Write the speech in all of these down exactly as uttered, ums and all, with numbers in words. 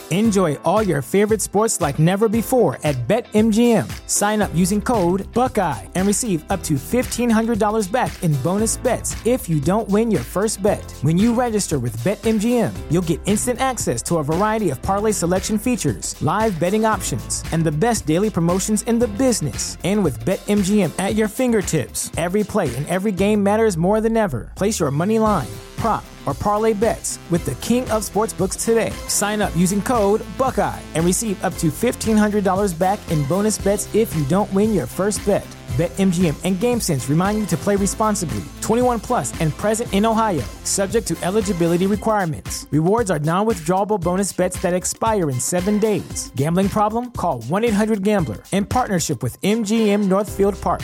Enjoy all your favorite sports like never before at BetMGM. Sign up using code Buckeye and receive up to fifteen hundred dollars back in bonus bets if you don't win your first bet. When you register with BetMGM, you'll get instant access to a variety of parlay selection features, live betting options, and the best daily promotions in the business. And with BetMGM at your fingertips, every play and every game matters more than ever. Place your money line, prop, or parlay bets with the king of sportsbooks today. Sign up using code Buckeye and receive up to fifteen hundred dollars back in bonus bets if you don't win your first bet. BetMGM and GameSense remind you to play responsibly. twenty-one plus and present in Ohio, subject to eligibility requirements. Rewards are non-withdrawable bonus bets that expire in seven days. Gambling problem? Call one eight hundred gambler in partnership with M G M Northfield Park.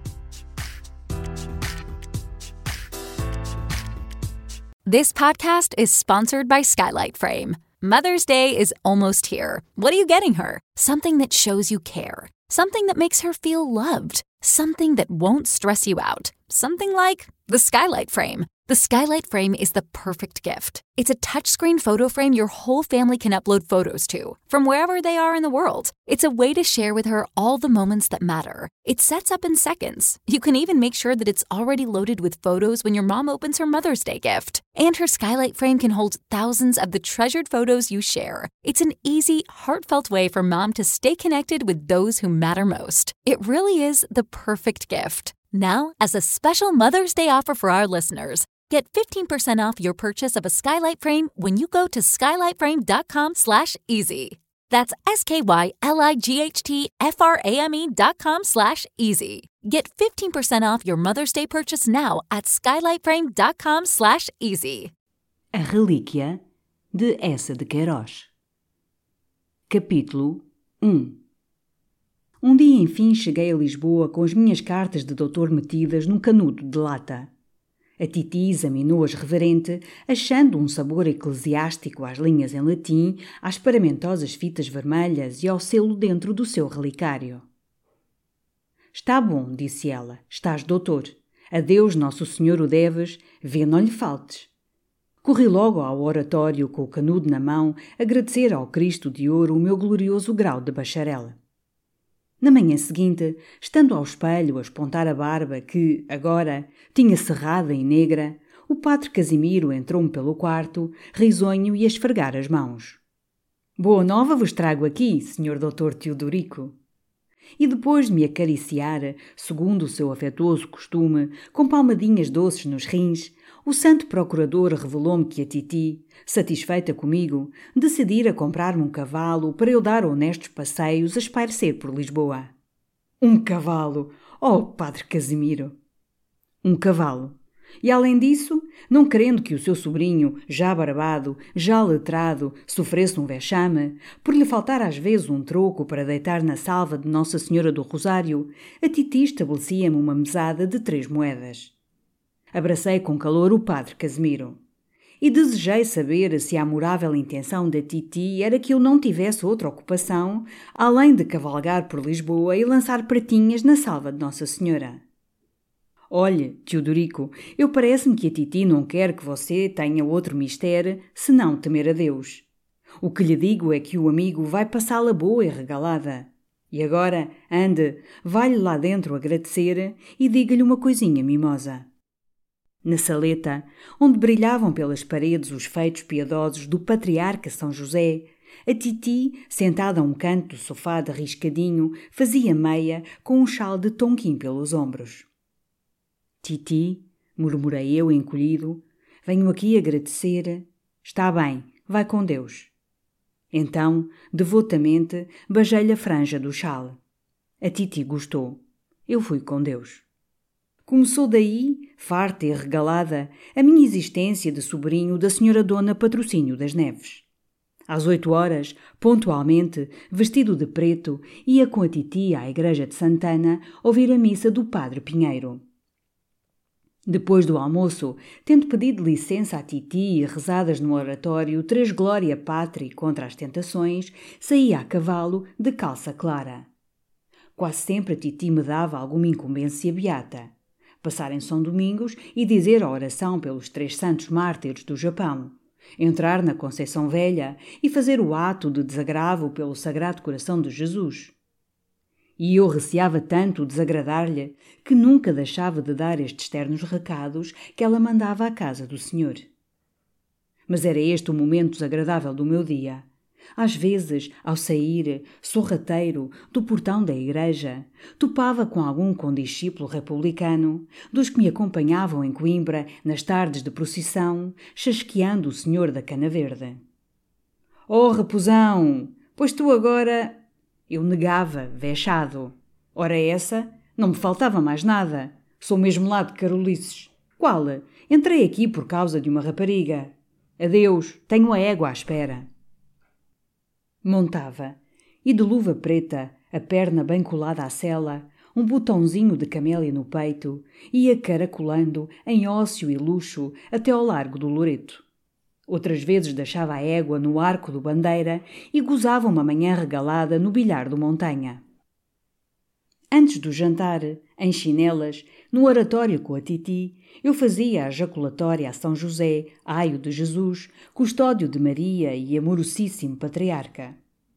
This podcast is sponsored by Skylight Frame. Mother's Day is almost here. What are you getting her? Something that shows you care. Something that makes her feel loved. Something that won't stress you out. Something like the Skylight Frame. The Skylight Frame is the perfect gift. It's a touchscreen photo frame your whole family can upload photos to, from wherever they are in the world. It's a way to share with her all the moments that matter. It sets up in seconds. You can even make sure that it's already loaded with photos when your mom opens her Mother's Day gift. And her Skylight Frame can hold thousands of the treasured photos you share. It's an easy, heartfelt way for mom to stay connected with those who matter most. It really is the perfect gift. Now, as a special Mother's Day offer for our listeners, get fifteen percent off your purchase of a Skylight Frame when you go to skylightframe.com slash easy. That's S-K-Y-L-I-G-H-T-F-R-A-M-E dot com slash easy. Get fifteen percent off your Mother's Day purchase now at skylightframe.com slash easy. A Relíquia de Eça de Queiroz. Capítulo um. Um dia, enfim, cheguei a Lisboa com as minhas cartas de doutor metidas num canudo de lata. A titi examinou-as reverente, achando um sabor eclesiástico às linhas em latim, às paramentosas fitas vermelhas e ao selo dentro do seu relicário. Está bom, disse ela, estás doutor. Adeus, Nosso Senhor o deves, vê não lhe faltes. Corri logo ao oratório com o canudo na mão, agradecer ao Cristo de ouro o meu glorioso grau de bacharel. Na manhã seguinte, estando ao espelho a espontar a barba que, agora, tinha cerrada e negra, o padre Casimiro entrou-me pelo quarto, risonho e a esfregar as mãos. Boa nova vos trago aqui, senhor doutor Teodorico. E depois de me acariciar, segundo o seu afetuoso costume, com palmadinhas doces nos rins, o santo procurador revelou-me que a titi, satisfeita comigo, decidira comprar-me um cavalo para eu dar honestos passeios a espairecer por Lisboa. Um cavalo! Oh, padre Casimiro! Um cavalo! E além disso, não querendo que o seu sobrinho, já barbado, já letrado, sofresse um vexame, por lhe faltar às vezes um troco para deitar na salva de Nossa Senhora do Rosário, a titi estabelecia-me uma mesada de três moedas. Abracei com calor o padre Casimiro e desejei saber se a amorável intenção da titi era que eu não tivesse outra ocupação, além de cavalgar por Lisboa e lançar pratinhas na salva de Nossa Senhora. Olhe, Teodorico, eu parece-me que a titi não quer que você tenha outro mistério senão temer a Deus. O que lhe digo é que o amigo vai passá-la boa e regalada. E agora, ande, vai-lhe lá dentro agradecer e diga-lhe uma coisinha mimosa. Na saleta, onde brilhavam pelas paredes os feitos piedosos do patriarca São José, a titi, sentada a um canto do sofá de riscadinho, fazia meia com um chal de tonquim pelos ombros. Titi, murmurei eu encolhido, venho aqui agradecer. Está bem, vai com Deus. Então, devotamente, beijei-lhe a franja do chal. A titi gostou. Eu fui com Deus. Começou daí, farta e regalada, a minha existência de sobrinho da senhora Dona Patrocínio das Neves. Às oito horas, pontualmente, vestido de preto, ia com a titi à igreja de Santana ouvir a missa do padre Pinheiro. Depois do almoço, tendo pedido licença à titi e rezadas no oratório três Glória Patri contra as tentações, saía a cavalo de calça clara. Quase sempre a titi me dava alguma incumbência beata. Passar em São Domingos e dizer a oração pelos três santos mártires do Japão. entrar na Conceição Velha e fazer o ato de desagravo pelo Sagrado Coração de Jesus. E eu receava tanto desagradar-lhe que nunca deixava de dar estes ternos recados que ela mandava à casa do Senhor. Mas era este o momento desagradável do meu dia. Às vezes, ao sair, sorrateiro, do portão da igreja, topava com algum condiscípulo republicano, dos que me acompanhavam em Coimbra nas tardes de procissão, chasqueando o senhor da Cana Verde. — Oh, Raposão, pois tu agora... Eu negava, vexado. Ora essa, não me faltava mais nada. Sou mesmo lá de Carolices. Qual? Entrei aqui por causa de uma rapariga. Adeus, tenho a égua à espera. Montava, e de luva preta, a perna bem colada à sela, um botãozinho de camélia no peito, ia caracolando, em ócio e luxo, até ao largo do Loreto. Outras vezes deixava a égua no arco do Bandeira e gozava uma manhã regalada no bilhar do Montanha. Antes do jantar, em chinelas, no oratório com a Titi, eu fazia a jaculatória a São José, aio de Jesus, custódio de Maria e amorosíssimo patriarca.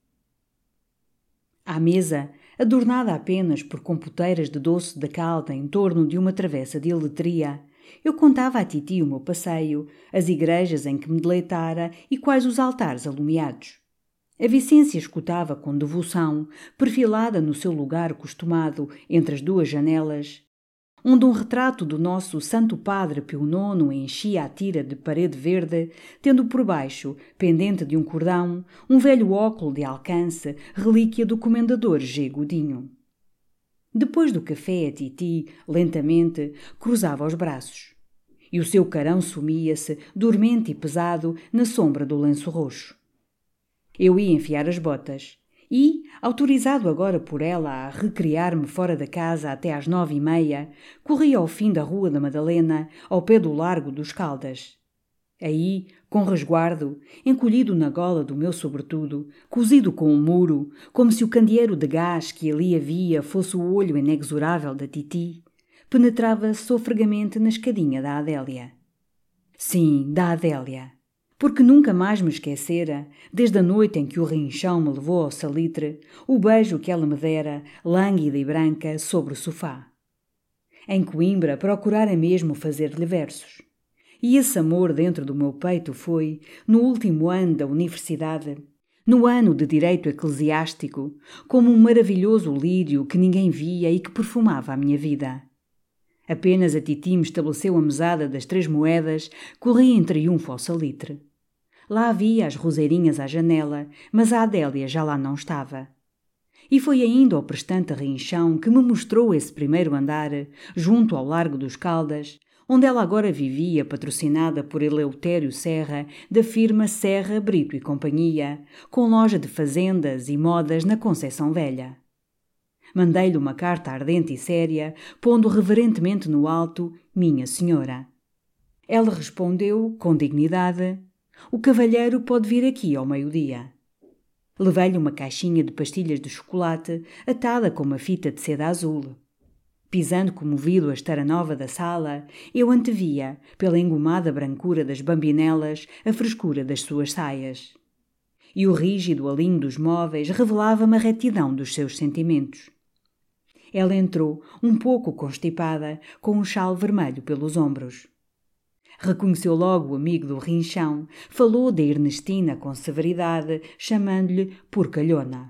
À mesa, adornada apenas por compoteiras de doce da calda em torno de uma travessa de eletria, eu contava à Titi o meu passeio, as igrejas em que me deleitara e quais os altares alumiados. A Vicência escutava com devoção, perfilada no seu lugar costumado entre as duas janelas, onde um retrato do nosso Santo Padre Pio nono enchia a tira de parede verde, tendo por baixo, pendente de um cordão, um velho óculo de alcance, relíquia do comendador G. Godinho. Depois do café, a Titi, lentamente, cruzava os braços. E o seu carão sumia-se, dormente e pesado, na sombra do lenço roxo. Eu ia enfiar as botas e, autorizado agora por ela a recriar-me fora da casa até às nove e meia, corria ao fim da Rua da Madalena, ao pé do Largo dos Caldas. Aí, com resguardo, encolhido na gola do meu sobretudo, cozido com um muro, como se o candeeiro de gás que ali havia fosse o olho inexorável da Titi, penetrava sofregamente na escadinha da Adélia. Sim, da Adélia. Porque nunca mais me esquecera, desde a noite em que o rinchão me levou ao salitre, o beijo que ela me dera, lânguida e branca, sobre o sofá. Em Coimbra procurara mesmo fazer-lhe versos. E esse amor dentro do meu peito foi, no último ano da universidade, no ano de direito eclesiástico, como um maravilhoso lírio que ninguém via e que perfumava a minha vida. Apenas a Titi me estabeleceu a mesada das três moedas, corri em triunfo ao salitre. Lá havia as roseirinhas à janela, mas a Adélia já lá não estava. E foi ainda ao prestante rinchão que me mostrou esse primeiro andar, junto ao Largo dos Caldas, onde ela agora vivia, patrocinada por Eleutério Serra, da firma Serra, Brito e Companhia, com loja de fazendas e modas na Conceição Velha. Mandei-lhe uma carta ardente e séria, pondo reverentemente no alto Minha Senhora. Ela respondeu, com dignidade, o cavalheiro pode vir aqui ao meio-dia. Levei-lhe uma caixinha de pastilhas de chocolate, atada com uma fita de seda azul. Pisando comovido a esteira nova da sala, eu antevia, pela engomada brancura das bambinelas, a frescura das suas saias. E o rígido alinho dos móveis revelava-me a retidão dos seus sentimentos. Ela entrou, um pouco constipada, com um chal vermelho pelos ombros. Reconheceu logo o amigo do rinchão, falou da Ernestina com severidade, chamando-lhe porcalhona.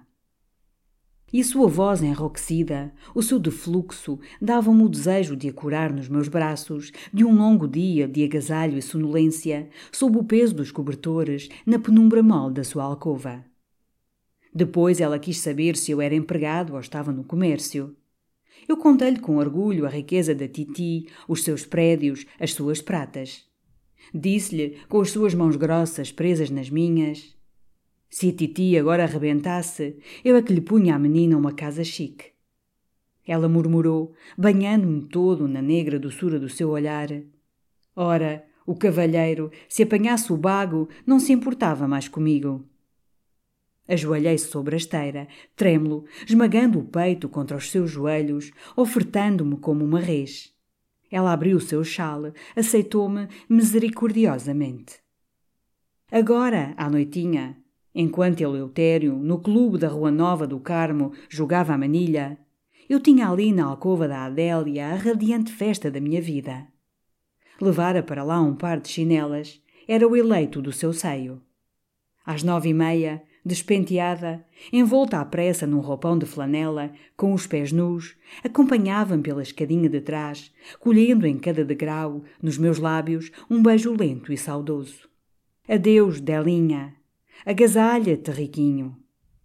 E sua voz enrouquecida, o seu defluxo, davam-me o desejo de a curar nos meus braços, de um longo dia de agasalho e sonolência, sob o peso dos cobertores, na penumbra mole da sua alcova. Depois ela quis saber se eu era empregado ou estava no comércio. Eu contei-lhe com orgulho a riqueza da Titi, os seus prédios, as suas pratas. Disse-lhe, com as suas mãos grossas presas nas minhas: se a Titi agora arrebentasse, eu é que lhe punha à menina uma casa chique. Ela murmurou, banhando-me todo na negra doçura do seu olhar: ora, o cavalheiro, se apanhasse o bago, não se importava mais comigo. Ajoelhei-se sobre a esteira, trêmulo, esmagando o peito contra os seus joelhos, ofertando-me como uma res. Ela abriu o seu chale, aceitou-me misericordiosamente. Agora, à noitinha, enquanto Eleutério, no clube da Rua Nova do Carmo, jogava a manilha, eu tinha ali na alcova da Adélia a radiante festa da minha vida. Levara para lá um par de chinelas, era o eleito do seu seio. Às nove e meia, despenteada, envolta à pressa num roupão de flanela, com os pés nus, acompanhava-me pela escadinha de trás, colhendo em cada degrau, nos meus lábios, um beijo lento e saudoso. Adeus, Delinha. Agasalha-te, riquinho.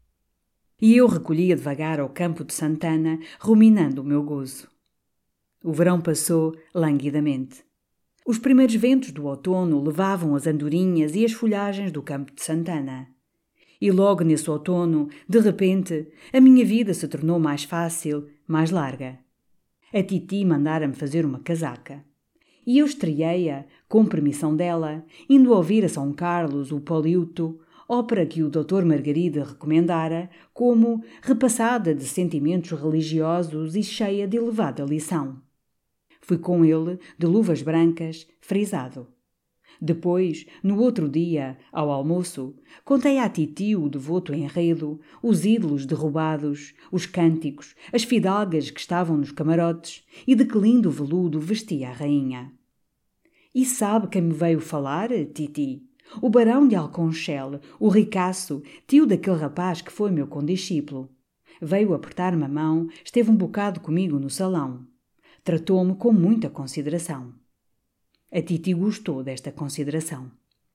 E eu recolhia devagar ao campo de Santana, ruminando o meu gozo. O verão passou languidamente. Os primeiros ventos do outono levavam as andorinhas e as folhagens do campo de Santana. E logo nesse outono, de repente, a minha vida se tornou mais fácil, mais larga. A Titi mandara-me fazer uma casaca. E eu estreiei-a, com permissão dela, indo ouvir a São Carlos o Poliuto, ópera que o doutor Margarida recomendara como repassada de sentimentos religiosos e cheia de elevada lição. Fui com ele, de luvas brancas, frisado. Depois, no outro dia, ao almoço, contei à Titi o devoto enredo, os ídolos derrubados, os cânticos, as fidalgas que estavam nos camarotes e de que lindo veludo vestia a rainha. E sabe quem me veio falar, Titi? O barão de Alconchel, o ricaço, tio daquele rapaz que foi meu condiscípulo. Veio apertar-me a mão, esteve um bocado comigo no salão. Tratou-me com muita consideração. A Titi gostou desta consideração.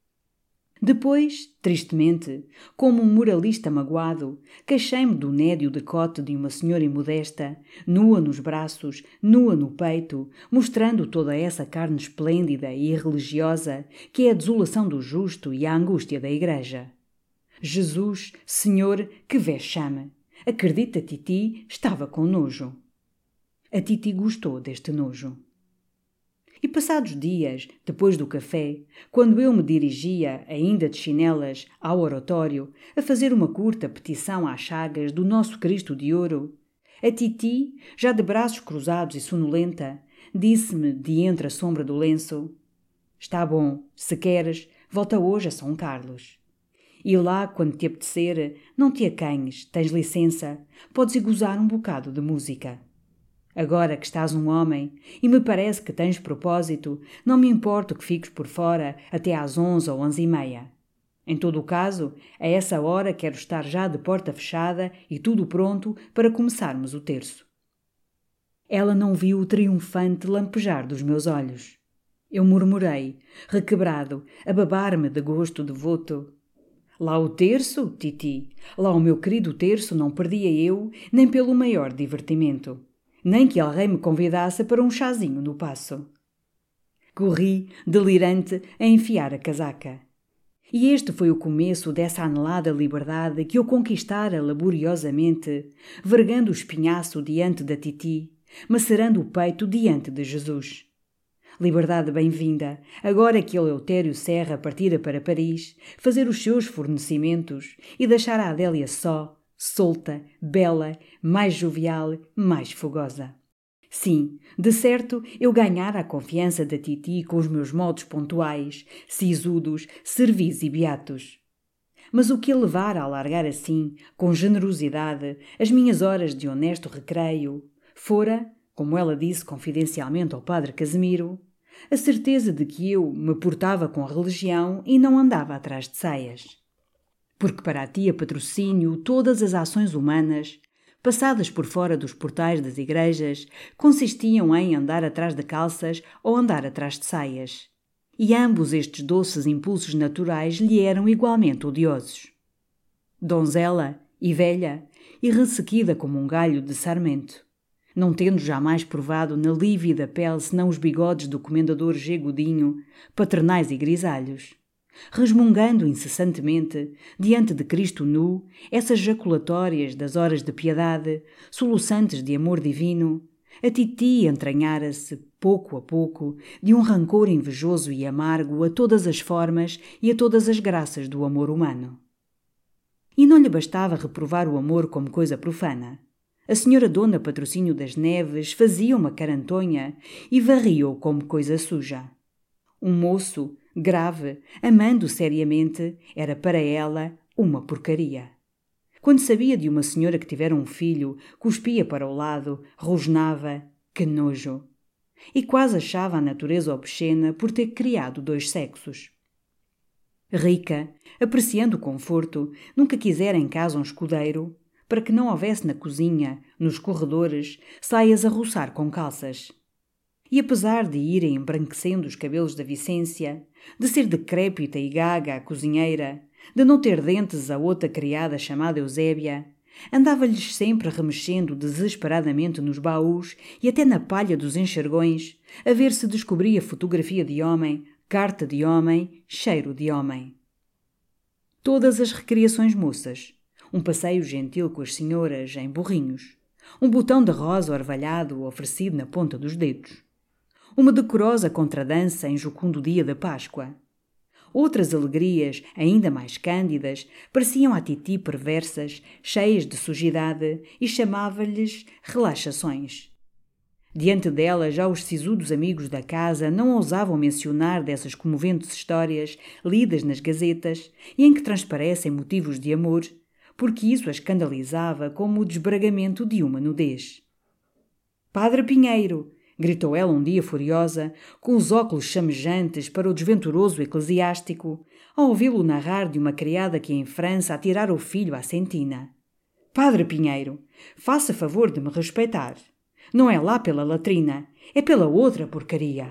Depois, tristemente, como um moralista magoado, queixei-me do nédio decote de uma senhora imodesta, nua nos braços, nua no peito, mostrando toda essa carne esplêndida e religiosa que é a desolação do justo e a angústia da igreja. Jesus, Senhor, que vexame! Acredita, Titi, estava com nojo. A Titi gostou deste nojo. E passados dias, depois do café, quando eu me dirigia, ainda de chinelas, ao oratório, a fazer uma curta petição às chagas do nosso Cristo de ouro, a Titi, já de braços cruzados e sonolenta, disse-me de entre a sombra do lenço: «Está bom, se queres, volta hoje a São Carlos. E lá, quando te apetecer, não te acanhes, tens licença, podes ir gozar um bocado de música. Agora que estás um homem e me parece que tens propósito, não me importo que fiques por fora até às onze ou onze e meia. Em todo o caso, a essa hora quero estar já de porta fechada e tudo pronto para começarmos o terço». Ela não viu o triunfante lampejar dos meus olhos. Eu murmurei, requebrado, a babar-me de gosto devoto: «Lá o terço, Titi, lá o meu querido terço não perdia eu, nem pelo maior divertimento. Nem que alguém me convidasse para um chazinho no Paço». Corri, delirante, a enfiar a casaca. E este foi o começo dessa anelada liberdade que eu conquistara laboriosamente, vergando o espinhaço diante da Titi, macerando o peito diante de Jesus. Liberdade bem-vinda, agora que Eleutério Serra partira para Paris, fazer os seus fornecimentos e deixar a Adélia só, solta, bela, mais jovial, mais fogosa. Sim, de certo, eu ganhara a confiança da Titi com os meus modos pontuais, sisudos, servis e beatos. Mas o que a levara a alargar assim, com generosidade, as minhas horas de honesto recreio, fora, como ela disse confidencialmente ao padre Casimiro, a certeza de que eu me portava com a religião e não andava atrás de saias. Porque para a tia Patrocínio todas as ações humanas, passadas por fora dos portais das igrejas, consistiam em andar atrás de calças ou andar atrás de saias. E ambos estes doces impulsos naturais lhe eram igualmente odiosos. Donzela e velha, e ressequida como um galho de sarmento, não tendo jamais provado na lívida pele senão os bigodes do comendador G. Godinho, paternais e grisalhos, resmungando incessantemente, diante de Cristo nu, essas jaculatórias das horas de piedade, soluçantes de amor divino, a Titi entranhara-se, pouco a pouco, de um rancor invejoso e amargo a todas as formas e a todas as graças do amor humano. E não lhe bastava reprovar o amor como coisa profana. A senhora Dona Patrocínio das Neves fazia uma carantonha e varria-o como coisa suja. Um moço, grave, amando seriamente, era para ela uma porcaria. Quando sabia de uma senhora que tivera um filho, cuspia para o lado, rosnava, que nojo. E quase achava a natureza obscena por ter criado dois sexos. Rica, apreciando o conforto, nunca quisera em casa um escudeiro, para que não houvesse na cozinha, nos corredores, saias a roçar com calças. E apesar de irem embranquecendo os cabelos da Vicência, de ser decrépita e gaga a cozinheira, de não ter dentes a outra criada chamada Eusébia, andava-lhes sempre remexendo desesperadamente nos baús e até na palha dos enxergões, a ver se descobria fotografia de homem, carta de homem, cheiro de homem. Todas as recriações moças, um passeio gentil com as senhoras em burrinhos, um botão de rosa orvalhado oferecido na ponta dos dedos, uma decorosa contradança em jucundo dia da Páscoa. Outras alegrias, ainda mais cândidas, pareciam à titi perversas, cheias de sujidade, e chamava-lhes relaxações. Diante dela, já os sisudos amigos da casa não ousavam mencionar dessas comoventes histórias lidas nas gazetas e em que transparecem motivos de amor, porque isso a escandalizava como o desbragamento de uma nudez. «Padre Pinheiro!» gritou ela um dia furiosa, com os óculos chamejantes para o desventuroso eclesiástico, ao ouvi-lo narrar de uma criada que em França atirara o filho à sentina. «Padre Pinheiro, faça favor de me respeitar. Não é lá pela latrina, é pela outra porcaria.»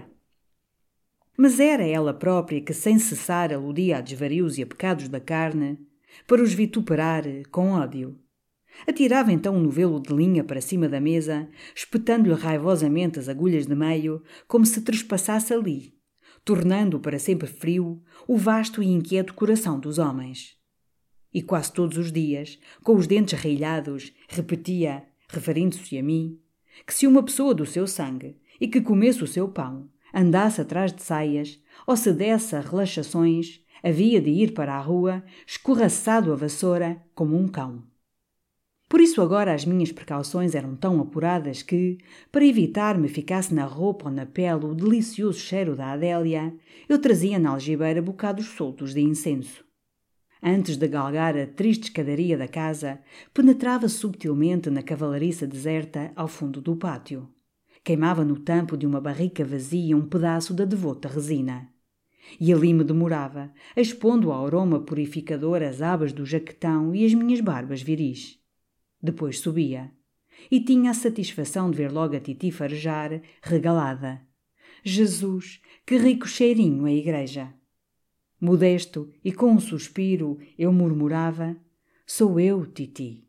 Mas era ela própria que sem cessar aludia a desvarios e a pecados da carne, para os vituperar com ódio. Atirava então um novelo de linha para cima da mesa, espetando-lhe raivosamente as agulhas de meio, como se trespassasse ali, tornando para sempre frio o vasto e inquieto coração dos homens. E quase todos os dias, com os dentes arreilhados, repetia, referindo-se a mim, que se uma pessoa do seu sangue e que comesse o seu pão andasse atrás de saias ou se desse a relaxações, havia de ir para a rua escorraçado a vassoura como um cão. Por isso agora as minhas precauções eram tão apuradas que, para evitar me ficasse na roupa ou na pele o delicioso cheiro da Adélia, eu trazia na algibeira bocados soltos de incenso. Antes de galgar a triste escadaria da casa, penetrava subtilmente na cavalariça deserta ao fundo do pátio. Queimava no tampo de uma barrica vazia um pedaço da devota resina. E ali me demorava, expondo ao aroma purificador as abas do jaquetão e as minhas barbas viris. Depois subia. E tinha a satisfação de ver logo a titi farejar, regalada. Jesus, que rico cheirinho a igreja! Modesto e com um suspiro, eu murmurava, sou eu, titi.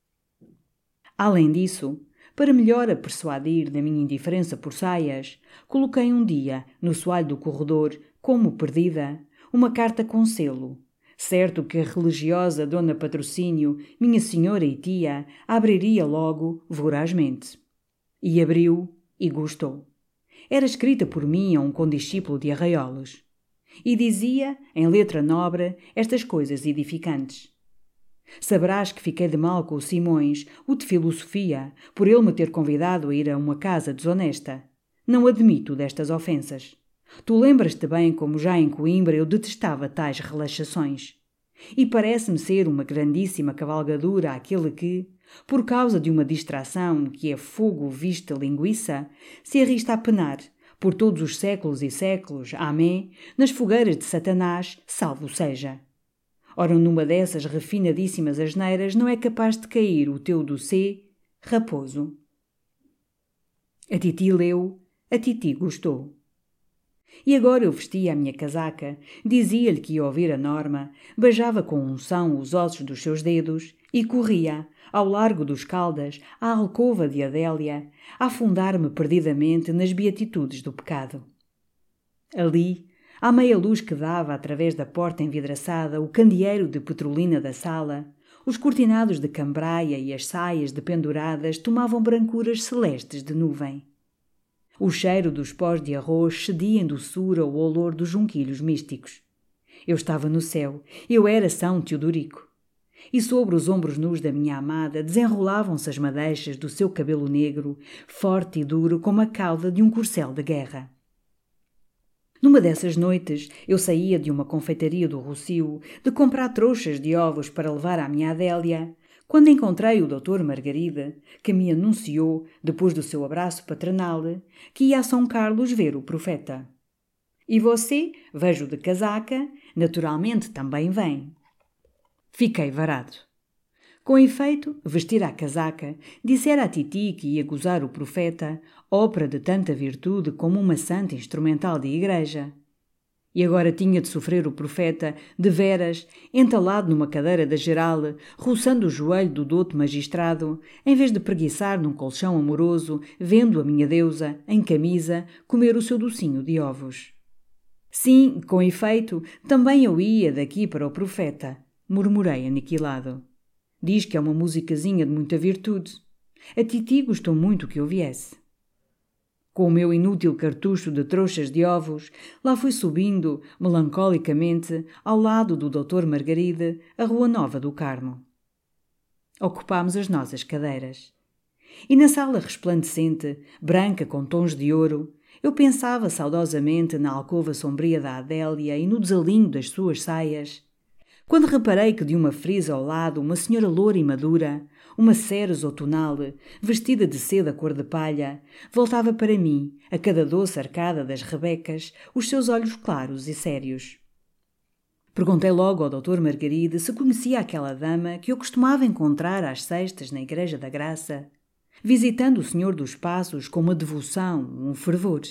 Além disso, para melhor a persuadir da minha indiferença por saias, coloquei um dia, no soalho do corredor, como perdida, uma carta com selo. Certo que a religiosa Dona Patrocínio, minha senhora e tia, abriria logo, vorazmente. E abriu e gostou. Era escrita por mim a um condiscípulo de Arraiolos. E dizia, em letra nobre, estas coisas edificantes. Saberás que fiquei de mal com o Simões, o de filosofia, por ele me ter convidado a ir a uma casa desonesta. Não admito destas ofensas. Tu lembras-te bem como já em Coimbra eu detestava tais relaxações. E parece-me ser uma grandíssima cavalgadura aquele que, por causa de uma distração que é fogo vista linguiça, se arrisca a penar, por todos os séculos e séculos, amém, nas fogueiras de Satanás, salvo seja. Ora, numa dessas refinadíssimas asneiras não é capaz de cair o teu doce raposo. A titi leu, a titi gostou. E agora eu vestia a minha casaca, dizia-lhe que ia ouvir a Norma, beijava com unção os ossos dos seus dedos e corria, ao largo dos Caldas, à alcova de Adélia, a afundar-me perdidamente nas beatitudes do pecado. Ali, à meia luz que dava através da porta envidraçada o candeeiro de petrolina da sala, os cortinados de cambraia e as saias dependuradas tomavam brancuras celestes de nuvem. O cheiro dos pós de arroz cedia em doçura o olor dos junquilhos místicos. Eu estava no céu, eu era São Teodorico. E sobre os ombros nus da minha amada desenrolavam-se as madeixas do seu cabelo negro, forte e duro como a cauda de um corcel de guerra. Numa dessas noites, eu saía de uma confeitaria do Rocio de comprar trouxas de ovos para levar à minha Adélia, quando encontrei o doutor Margarida, que me anunciou, depois do seu abraço paternal, que ia a São Carlos ver o profeta. E você, vejo de casaca, naturalmente também vem. Fiquei varado. Com efeito, vestir a casaca, dissera a titi que ia gozar o profeta, ópera de tanta virtude como uma santa instrumental de igreja. E agora tinha de sofrer o profeta, de veras, entalado numa cadeira da geral, roçando o joelho do douto magistrado, em vez de preguiçar num colchão amoroso, vendo a minha deusa, em camisa, comer o seu docinho de ovos. Sim, com efeito, também eu ia daqui para o profeta, murmurei aniquilado. Diz que é uma musicazinha de muita virtude. A titi gostou muito que eu viesse. Com o meu inútil cartucho de trouxas de ovos, lá fui subindo, melancolicamente, ao lado do doutor Margarida, a Rua Nova do Carmo. Ocupámos as nossas cadeiras. E na sala resplandecente, branca com tons de ouro, eu pensava saudosamente na alcova sombria da Adélia e no desalinho das suas saias, quando reparei que de uma frisa ao lado uma senhora loura e madura, uma ceres outonal, vestida de seda cor de palha, voltava para mim, a cada doce arcada das rebecas, os seus olhos claros e sérios. Perguntei logo ao doutor Margarida se conhecia aquela dama que eu costumava encontrar às sextas na Igreja da Graça, visitando o Senhor dos Passos com uma devoção, um fervor.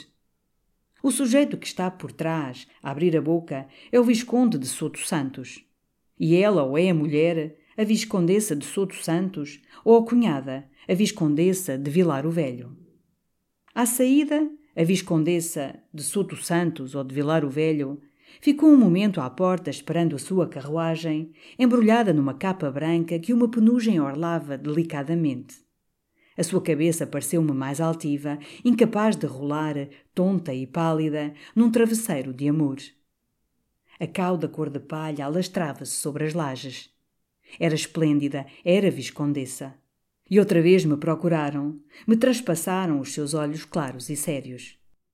O sujeito que está por trás, a abrir a boca, é o Visconde de Soto Santos. E ela ou é a mulher, a Viscondessa de Soto Santos, ou a cunhada, a Viscondessa de Vilar o Velho. À saída, a Viscondessa de Soto Santos ou de Vilar o Velho ficou um momento à porta esperando a sua carruagem, embrulhada numa capa branca que uma penugem orlava delicadamente. A sua cabeça pareceu-me mais altiva, incapaz de rolar, tonta e pálida, num travesseiro de amor. A cauda cor de palha alastrava-se sobre as lajes. Era esplêndida, era viscondessa. E outra vez me procuraram, me traspassaram os seus olhos claros e sérios.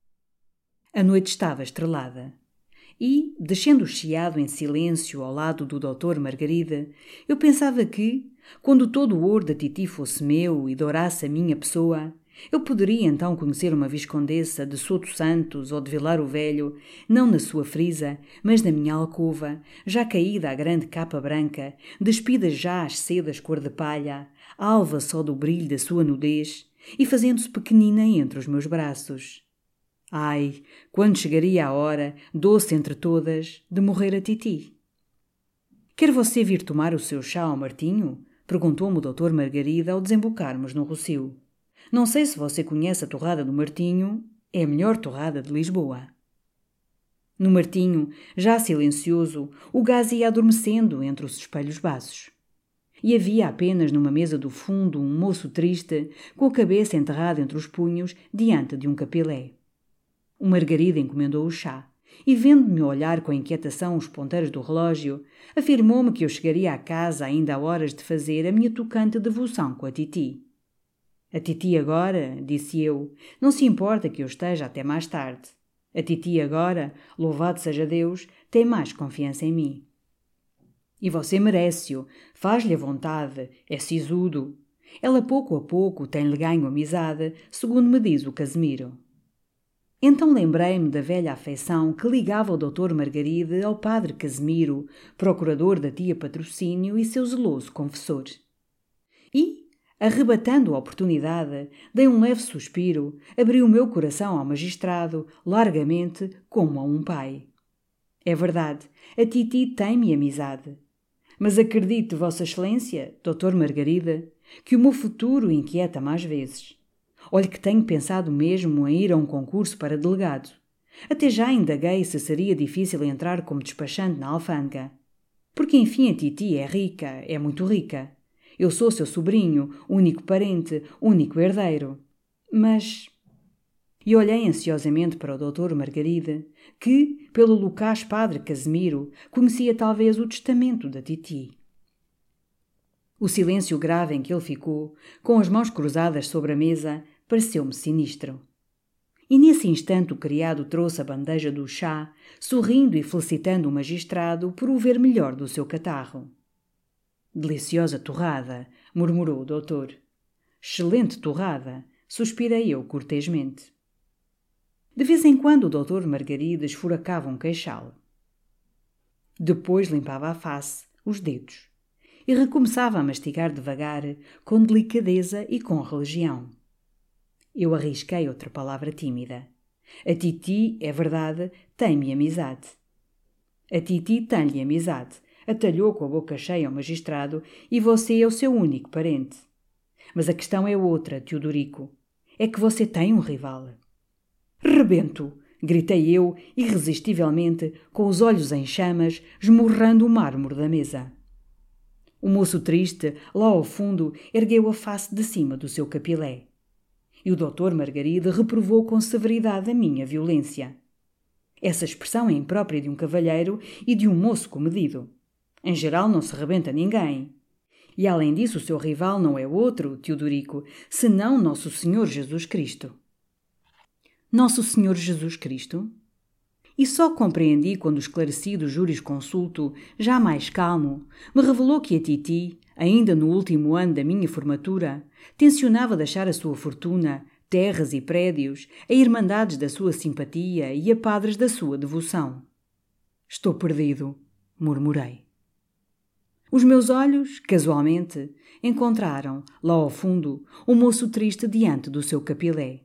A noite estava estrelada. E, descendo o chiado em silêncio ao lado do doutor Margarida, eu pensava que, quando todo o ouro da titi fosse meu e dourasse a minha pessoa, eu poderia então conhecer uma viscondessa de Soto Santos ou de Vilar o Velho, não na sua frisa, mas na minha alcova, já caída a grande capa branca, despidas já as sedas cor de palha, alva só do brilho da sua nudez, e fazendo-se pequenina entre os meus braços. Ai, quando chegaria a hora, doce entre todas, de morrer a titi. Quer você vir tomar o seu chá ao Martinho? Perguntou-me o doutor Margarida ao desembocarmos no Rocio. Não sei se você conhece a torrada do Martinho, é a melhor torrada de Lisboa. No Martinho, já silencioso, o gás ia adormecendo entre os espelhos baços. E havia apenas numa mesa do fundo um moço triste, com a cabeça enterrada entre os punhos, diante de um capilé. O Margarida encomendou o chá, e vendo-me olhar com inquietação os ponteiros do relógio, afirmou-me que eu chegaria à casa ainda a horas de fazer a minha tocante devoção com a titi. A titi agora, disse eu, não se importa que eu esteja até mais tarde. A titi agora, louvado seja Deus, tem mais confiança em mim. E você merece-o, faz-lhe a vontade, é sisudo. Ela pouco a pouco tem-lhe ganho amizade, segundo me diz o Casimiro. Então lembrei-me da velha afeição que ligava o doutor Margarida ao padre Casimiro, procurador da tia Patrocínio e seu zeloso confessor. E, arrebatando a oportunidade, dei um leve suspiro, abri o meu coração ao magistrado, largamente, como a um pai. É verdade, a titi tem-me amizade. Mas acredite, Vossa Excelência, doutor Margarida, que o meu futuro inquieta mais vezes. Olhe que tenho pensado mesmo em ir a um concurso para delegado. Até já indaguei se seria difícil entrar como despachante na alfândega. Porque enfim a titi é rica, é muito rica. Eu sou seu sobrinho, único parente, único herdeiro. Mas... E olhei ansiosamente para o doutor Margarida, que, pelo lucaz padre Casimiro, conhecia talvez o testamento da titi. O silêncio grave em que ele ficou, com as mãos cruzadas sobre a mesa, pareceu-me sinistro. E nesse instante o criado trouxe a bandeja do chá, sorrindo e felicitando o magistrado por o ver melhor do seu catarro. Deliciosa torrada, murmurou o doutor. Excelente torrada, suspirei eu cortesmente. De vez em quando o doutor Margarida esfuracava um queixal. Depois limpava a face, os dedos, e recomeçava a mastigar devagar, com delicadeza e com religião. Eu arrisquei outra palavra tímida. A Titi, é verdade, tem-me amizade. A Titi tem-lhe amizade, atalhou com a boca cheia ao magistrado, e você é o seu único parente. Mas a questão é outra, Teodorico. É que você tem um rival. Rebento! Gritei eu, irresistivelmente, com os olhos em chamas, esmurrando o mármore da mesa. O moço triste, lá ao fundo, ergueu a face de cima do seu capilé. E o doutor Margarida reprovou com severidade a minha violência. Essa expressão é imprópria de um cavalheiro e de um moço comedido. Em geral não se rebenta ninguém. E além disso o seu rival não é outro, Teodorico, senão Nosso Senhor Jesus Cristo. Nosso Senhor Jesus Cristo? E só compreendi quando o esclarecido jurisconsulto, já mais calmo, me revelou que a Titi, ainda no último ano da minha formatura, tencionava deixar a sua fortuna, terras e prédios, a irmandades da sua simpatia e a padres da sua devoção. Estou perdido, murmurei. Os meus olhos, casualmente, encontraram, lá ao fundo, o moço triste diante do seu capilé.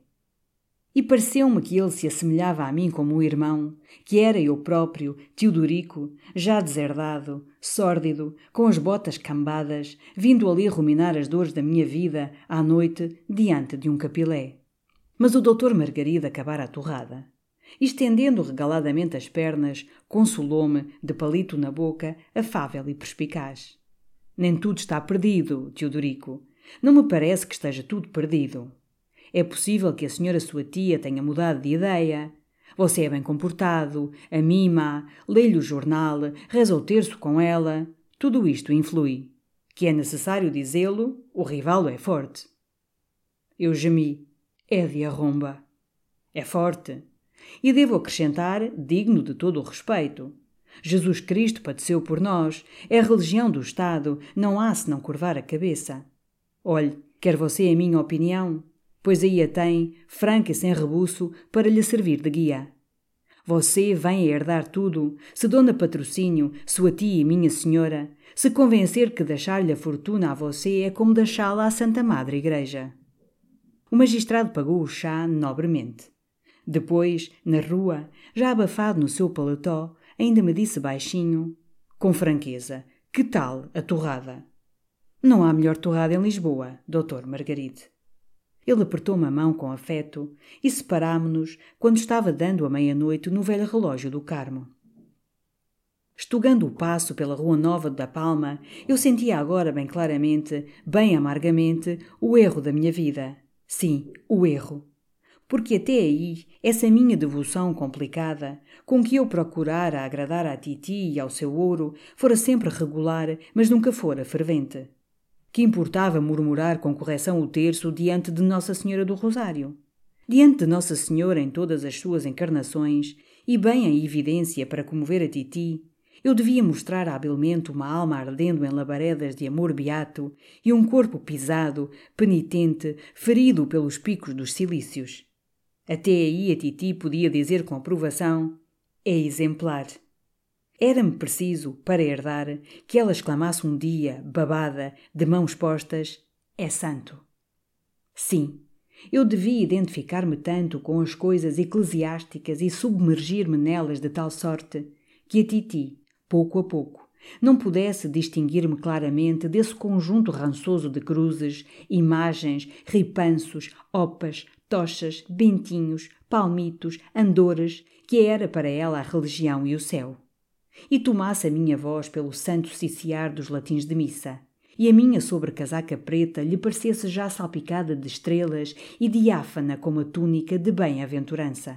E pareceu-me que ele se assemelhava a mim como um irmão, que era eu próprio, Teodorico, já deserdado, sórdido, com as botas cambadas, vindo ali ruminar as dores da minha vida, à noite, diante de um capilé. Mas o doutor Margarida acabara a torrada. Estendendo regaladamente as pernas, consolou-me, de palito na boca, afável e perspicaz. Nem tudo está perdido, Teodorico. Não me parece que esteja tudo perdido. É possível que a senhora sua tia tenha mudado de ideia. Você é bem comportado, a mima, lê-lhe o jornal, reza o terço com ela. Tudo isto influi. Que é necessário dizê-lo, o rival é forte. Eu gemi. É de arromba. É forte. E devo acrescentar, digno de todo o respeito. Jesus Cristo padeceu por nós. É a religião do Estado. Não há senão curvar a cabeça. Olhe, quer você a minha opinião? Pois aí a tem, franca e sem rebuço, para lhe servir de guia. Você vem a herdar tudo, se Dona Patrocínio, sua tia e minha senhora, se convencer que deixar-lhe a fortuna a você é como deixá-la à Santa Madre Igreja. O magistrado pagou o chá nobremente. Depois, na rua, já abafado no seu paletó, ainda me disse baixinho, com franqueza, que tal a torrada? Não há melhor torrada em Lisboa, doutor Margaride. Ele apertou-me a mão com afeto e separámo-nos quando estava dando a meia-noite no velho relógio do Carmo. Estugando o passo pela Rua Nova da Palma, eu sentia agora bem claramente, bem amargamente, o erro da minha vida. Sim, o erro. Porque até aí, essa minha devoção complicada, com que eu procurara agradar à Titi e ao seu ouro, fora sempre regular, mas nunca fora fervente. Que importava murmurar com correção o terço diante de Nossa Senhora do Rosário? Diante de Nossa Senhora em todas as suas encarnações, e bem em evidência para comover a Titi, eu devia mostrar habilmente uma alma ardendo em labaredas de amor beato e um corpo pisado, penitente, ferido pelos picos dos cilícios. Até aí a Titi podia dizer com aprovação: é exemplar. Era-me preciso, para herdar, que ela exclamasse um dia, babada, de mãos postas, é santo. Sim, eu devia identificar-me tanto com as coisas eclesiásticas e submergir-me nelas de tal sorte que a Titi, pouco a pouco, não pudesse distinguir-me claramente desse conjunto rançoso de cruzes, imagens, ripanços, opas, tochas, bentinhos, palmitos, andoras, que era para ela a religião e o céu. E tomasse a minha voz pelo santo ciciar dos latins de missa, e a minha sobrecasaca preta lhe parecesse já salpicada de estrelas e diáfana como a túnica de bem-aventurança.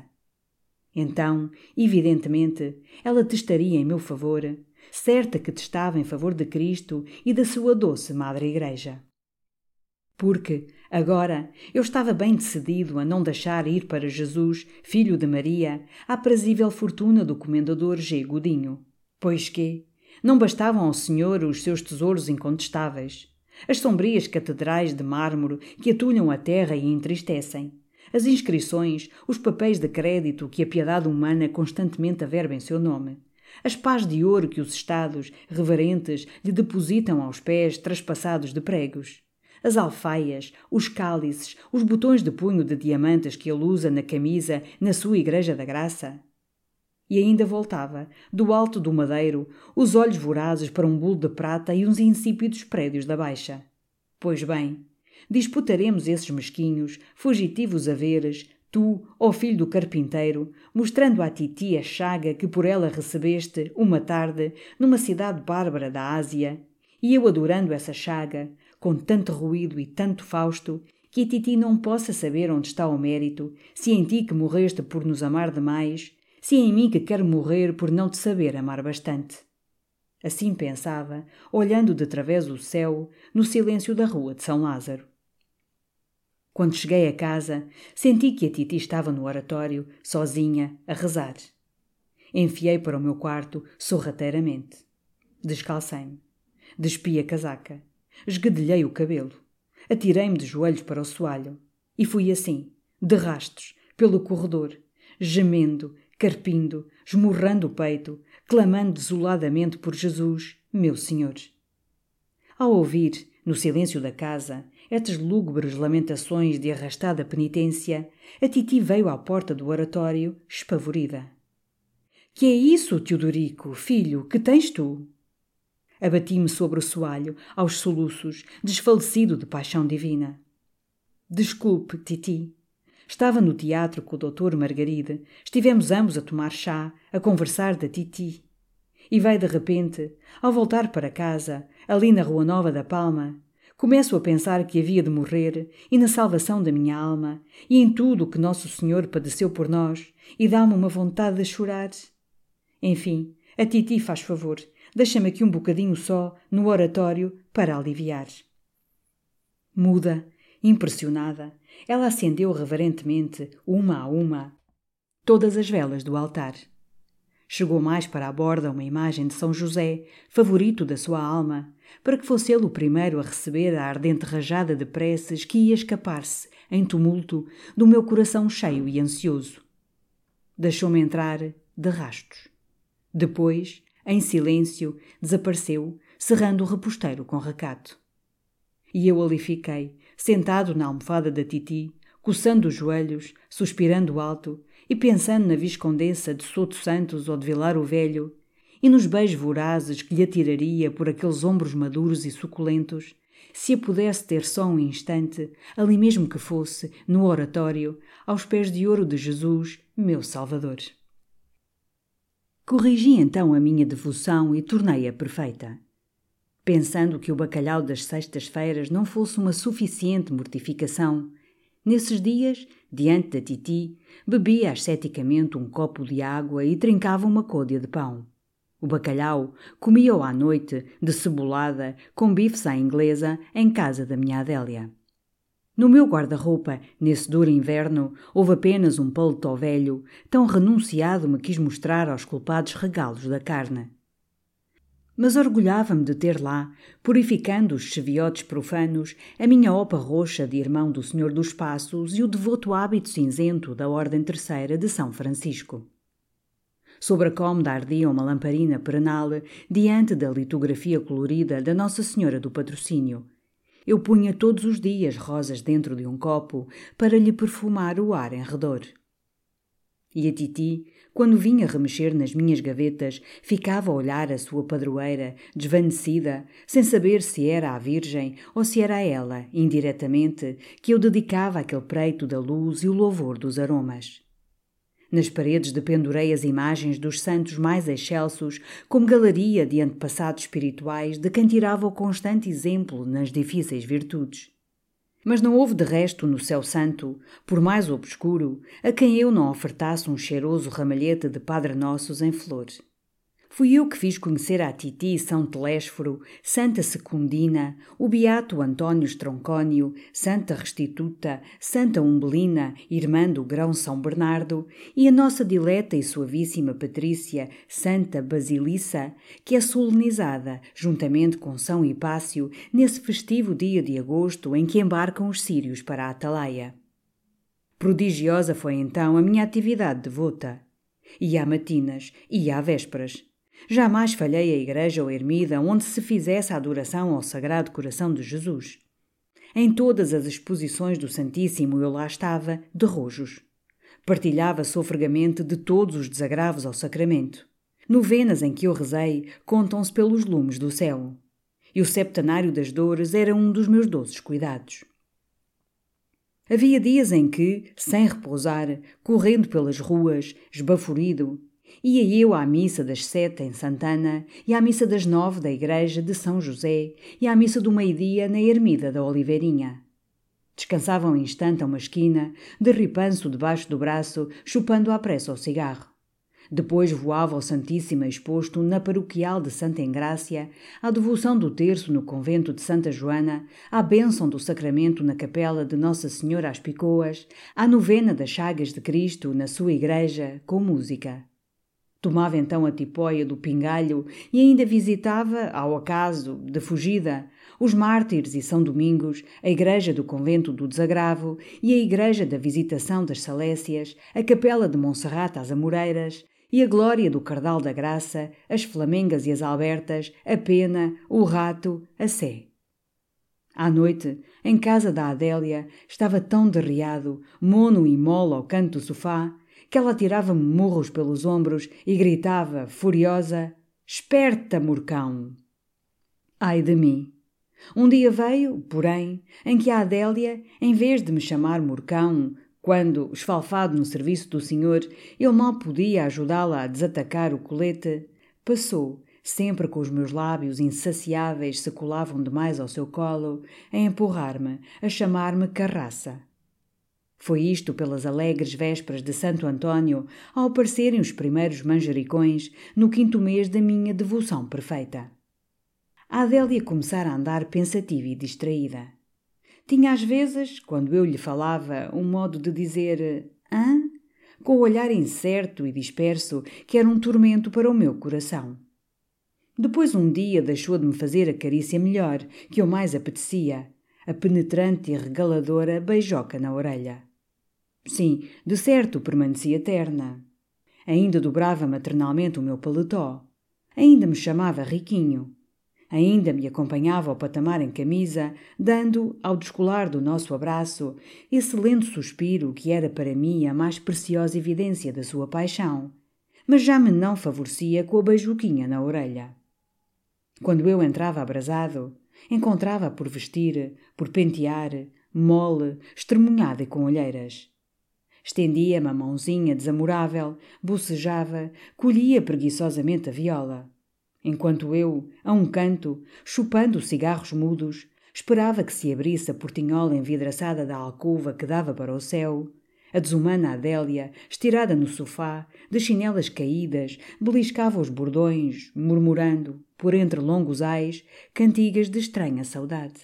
Então, evidentemente, ela testaria em meu favor, certa que testava em favor de Cristo e da sua doce Madre Igreja. Porque, agora, eu estava bem decidido a não deixar ir para Jesus, filho de Maria, a aprazível fortuna do comendador G. Godinho. Pois que não bastavam ao Senhor os seus tesouros incontestáveis, as sombrias catedrais de mármore que atulham a terra e entristecem, as inscrições, os papéis de crédito que a piedade humana constantemente averba em seu nome, as pás de ouro que os Estados, reverentes, lhe depositam aos pés traspassados de pregos, as alfaias, os cálices, os botões de punho de diamantes que ele usa na camisa na sua Igreja da Graça. E ainda voltava, do alto do madeiro, os olhos vorazes para um bulo de prata e uns insípidos prédios da Baixa. Pois bem, disputaremos esses mesquinhos, fugitivos haveres, tu, ó filho do carpinteiro, mostrando à titi a chaga que por ela recebeste, uma tarde, numa cidade bárbara da Ásia, e eu adorando essa chaga, com tanto ruído e tanto fausto, que a titi não possa saber onde está o mérito, se em ti que morreste por nos amar demais, se em mim que quero morrer por não te saber amar bastante. Assim pensava, olhando de través o céu, no silêncio da rua de São Lázaro. Quando cheguei a casa, senti que a titi estava no oratório, sozinha, a rezar. Enfiei para o meu quarto, sorrateiramente. Descalcei-me. Despi a casaca. Esguedelhei o cabelo. Atirei-me de joelhos para o soalho. E fui assim, de rastos, pelo corredor, gemendo, carpindo, esmurrando o peito, clamando desoladamente por Jesus, meu Senhor. Ao ouvir, no silêncio da casa, estas lúgubres lamentações de arrastada penitência, a titi veio à porta do oratório, espavorida. — Que é isso, Teodorico, filho, que tens tu? Abati-me sobre o soalho, aos soluços, desfalecido de paixão divina. — Desculpe, titi. Estava no teatro com o doutor Margaride. Estivemos ambos a tomar chá, a conversar da titi. E vai de repente, ao voltar para casa, ali na Rua Nova da Palma, começo a pensar que havia de morrer e na salvação da minha alma e em tudo o que Nosso Senhor padeceu por nós e dá-me uma vontade de chorar. Enfim, a titi faz favor, deixa-me aqui um bocadinho só, no oratório, para aliviar. Muda, impressionada, ela acendeu reverentemente, uma a uma, todas as velas do altar. Chegou mais para a borda uma imagem de São José, favorito da sua alma, para que fosse ele o primeiro a receber a ardente rajada de preces que ia escapar-se, em tumulto, do meu coração cheio e ansioso. Deixou-me entrar de rastos. Depois, em silêncio, desapareceu, cerrando o reposteiro com recato. E eu ali fiquei, sentado na almofada da titi, coçando os joelhos, suspirando alto e pensando na viscondessa de Souto Santos ou de Vilar o Velho e nos beijos vorazes que lhe atiraria por aqueles ombros maduros e suculentos, se a pudesse ter só um instante, ali mesmo que fosse, no oratório, aos pés de ouro de Jesus, meu Salvador. Corrigi então a minha devoção e tornei-a perfeita. Pensando que o bacalhau das sextas-feiras não fosse uma suficiente mortificação, nesses dias, diante da titi, bebia asceticamente um copo de água e trincava uma côdea de pão. O bacalhau comia-o à noite, de cebolada, com bifes à inglesa, em casa da minha Adélia. No meu guarda-roupa, nesse duro inverno, houve apenas um paletó velho, tão renunciado me quis mostrar aos culpados regalos da carne. Mas orgulhava-me de ter lá, purificando os cheviotes profanos, a minha opa roxa de irmão do Senhor dos Passos e o devoto hábito cinzento da Ordem Terceira de São Francisco. Sobre a cômoda ardia uma lamparina perenal diante da litografia colorida da Nossa Senhora do Patrocínio. Eu punha todos os dias rosas dentro de um copo para lhe perfumar o ar em redor. E a titi, quando vinha remexer nas minhas gavetas, ficava a olhar a sua padroeira, desvanecida, sem saber se era a Virgem ou se era a ela, indiretamente, que eu dedicava aquele preito da luz e o louvor dos aromas. Nas paredes dependurei as imagens dos santos mais excelsos, como galeria de antepassados espirituais de quem tirava o constante exemplo nas difíceis virtudes. Mas não houve de resto no céu santo, por mais obscuro, a quem eu não ofertasse um cheiroso ramalhete de Padre Nossos em flor. Fui eu que fiz conhecer à Titi São Telésforo, Santa Secundina, o Beato António Stroncónio, Santa Restituta, Santa Umbelina, irmã do grão São Bernardo, e a nossa dileta e suavíssima Patrícia, Santa Basilissa, que é solenizada, juntamente com São Hipácio, nesse festivo dia de agosto em que embarcam os sírios para a Atalaia. Prodigiosa foi então a minha atividade devota. Ia a matinas, ia a vésperas. Jamais falhei a igreja ou ermida onde se fizesse a adoração ao Sagrado Coração de Jesus. Em todas as exposições do Santíssimo eu lá estava, de rojos. Partilhava sofregamente de todos os desagravos ao sacramento. Novenas em que eu rezei contam-se pelos lumes do céu. E o septenário das dores era um dos meus doces cuidados. Havia dias em que, sem repousar, correndo pelas ruas, esbaforido, ia eu à missa das sete em Santana e à missa das nove da igreja de São José e à missa do meio-dia na ermida da Oliveirinha. Descansava um instante a uma esquina, de ripanço debaixo do braço, chupando à pressa o cigarro. Depois voava ao Santíssimo exposto na paroquial de Santa Engrácia, à devoção do terço no convento de Santa Joana, à bênção do sacramento na capela de Nossa Senhora às Picoas, à novena das Chagas de Cristo na sua igreja, com música. Tomava então a tipóia do pingalho e ainda visitava, ao acaso, de fugida, os mártires e São Domingos, a igreja do convento do Desagravo e a igreja da Visitação das Salécias, a capela de Monserrate às Amoreiras e a glória do Cardal da Graça, as Flamengas e as Albertas, a Pena, o Rato, a Sé. À noite, em casa da Adélia, estava tão derriado, mono e mole ao canto do sofá, que ela tirava-me murros pelos ombros e gritava, furiosa, «Esperta, Murcão!» Ai de mim! Um dia veio, porém, em que a Adélia, em vez de me chamar Murcão, quando, esfalfado no serviço do senhor, eu mal podia ajudá-la a desatacar o colete, passou, sempre com os meus lábios insaciáveis se colavam demais ao seu colo, a empurrar-me, a chamar-me carraça. Foi isto pelas alegres vésperas de Santo Antônio, ao aparecerem os primeiros manjericões, no quinto mês da minha devoção perfeita. A Adélia começara a andar pensativa e distraída. Tinha às vezes, quando eu lhe falava, um modo de dizer «hã?» com o olhar incerto e disperso que era um tormento para o meu coração. Depois um dia deixou de me fazer a carícia melhor, que eu mais apetecia, a penetrante e regaladora beijoca na orelha. Sim, de certo permanecia terna. Ainda dobrava maternalmente o meu paletó. Ainda me chamava riquinho. Ainda me acompanhava ao patamar em camisa, dando, ao descolar do nosso abraço, esse lento suspiro que era para mim a mais preciosa evidência da sua paixão, mas já me não favorecia com a beijoquinha na orelha. Quando eu entrava abrasado, encontrava-a por vestir, por pentear, mole, estremunhada e com olheiras. Estendia-me a mãozinha desamorável, bocejava, colhia preguiçosamente a viola. Enquanto eu, a um canto, chupando cigarros mudos, esperava que se abrisse a portinhola envidraçada da alcova que dava para o céu, a desumana Adélia, estirada no sofá, de chinelas caídas, beliscava os bordões, murmurando, por entre longos ais, cantigas de estranha saudade.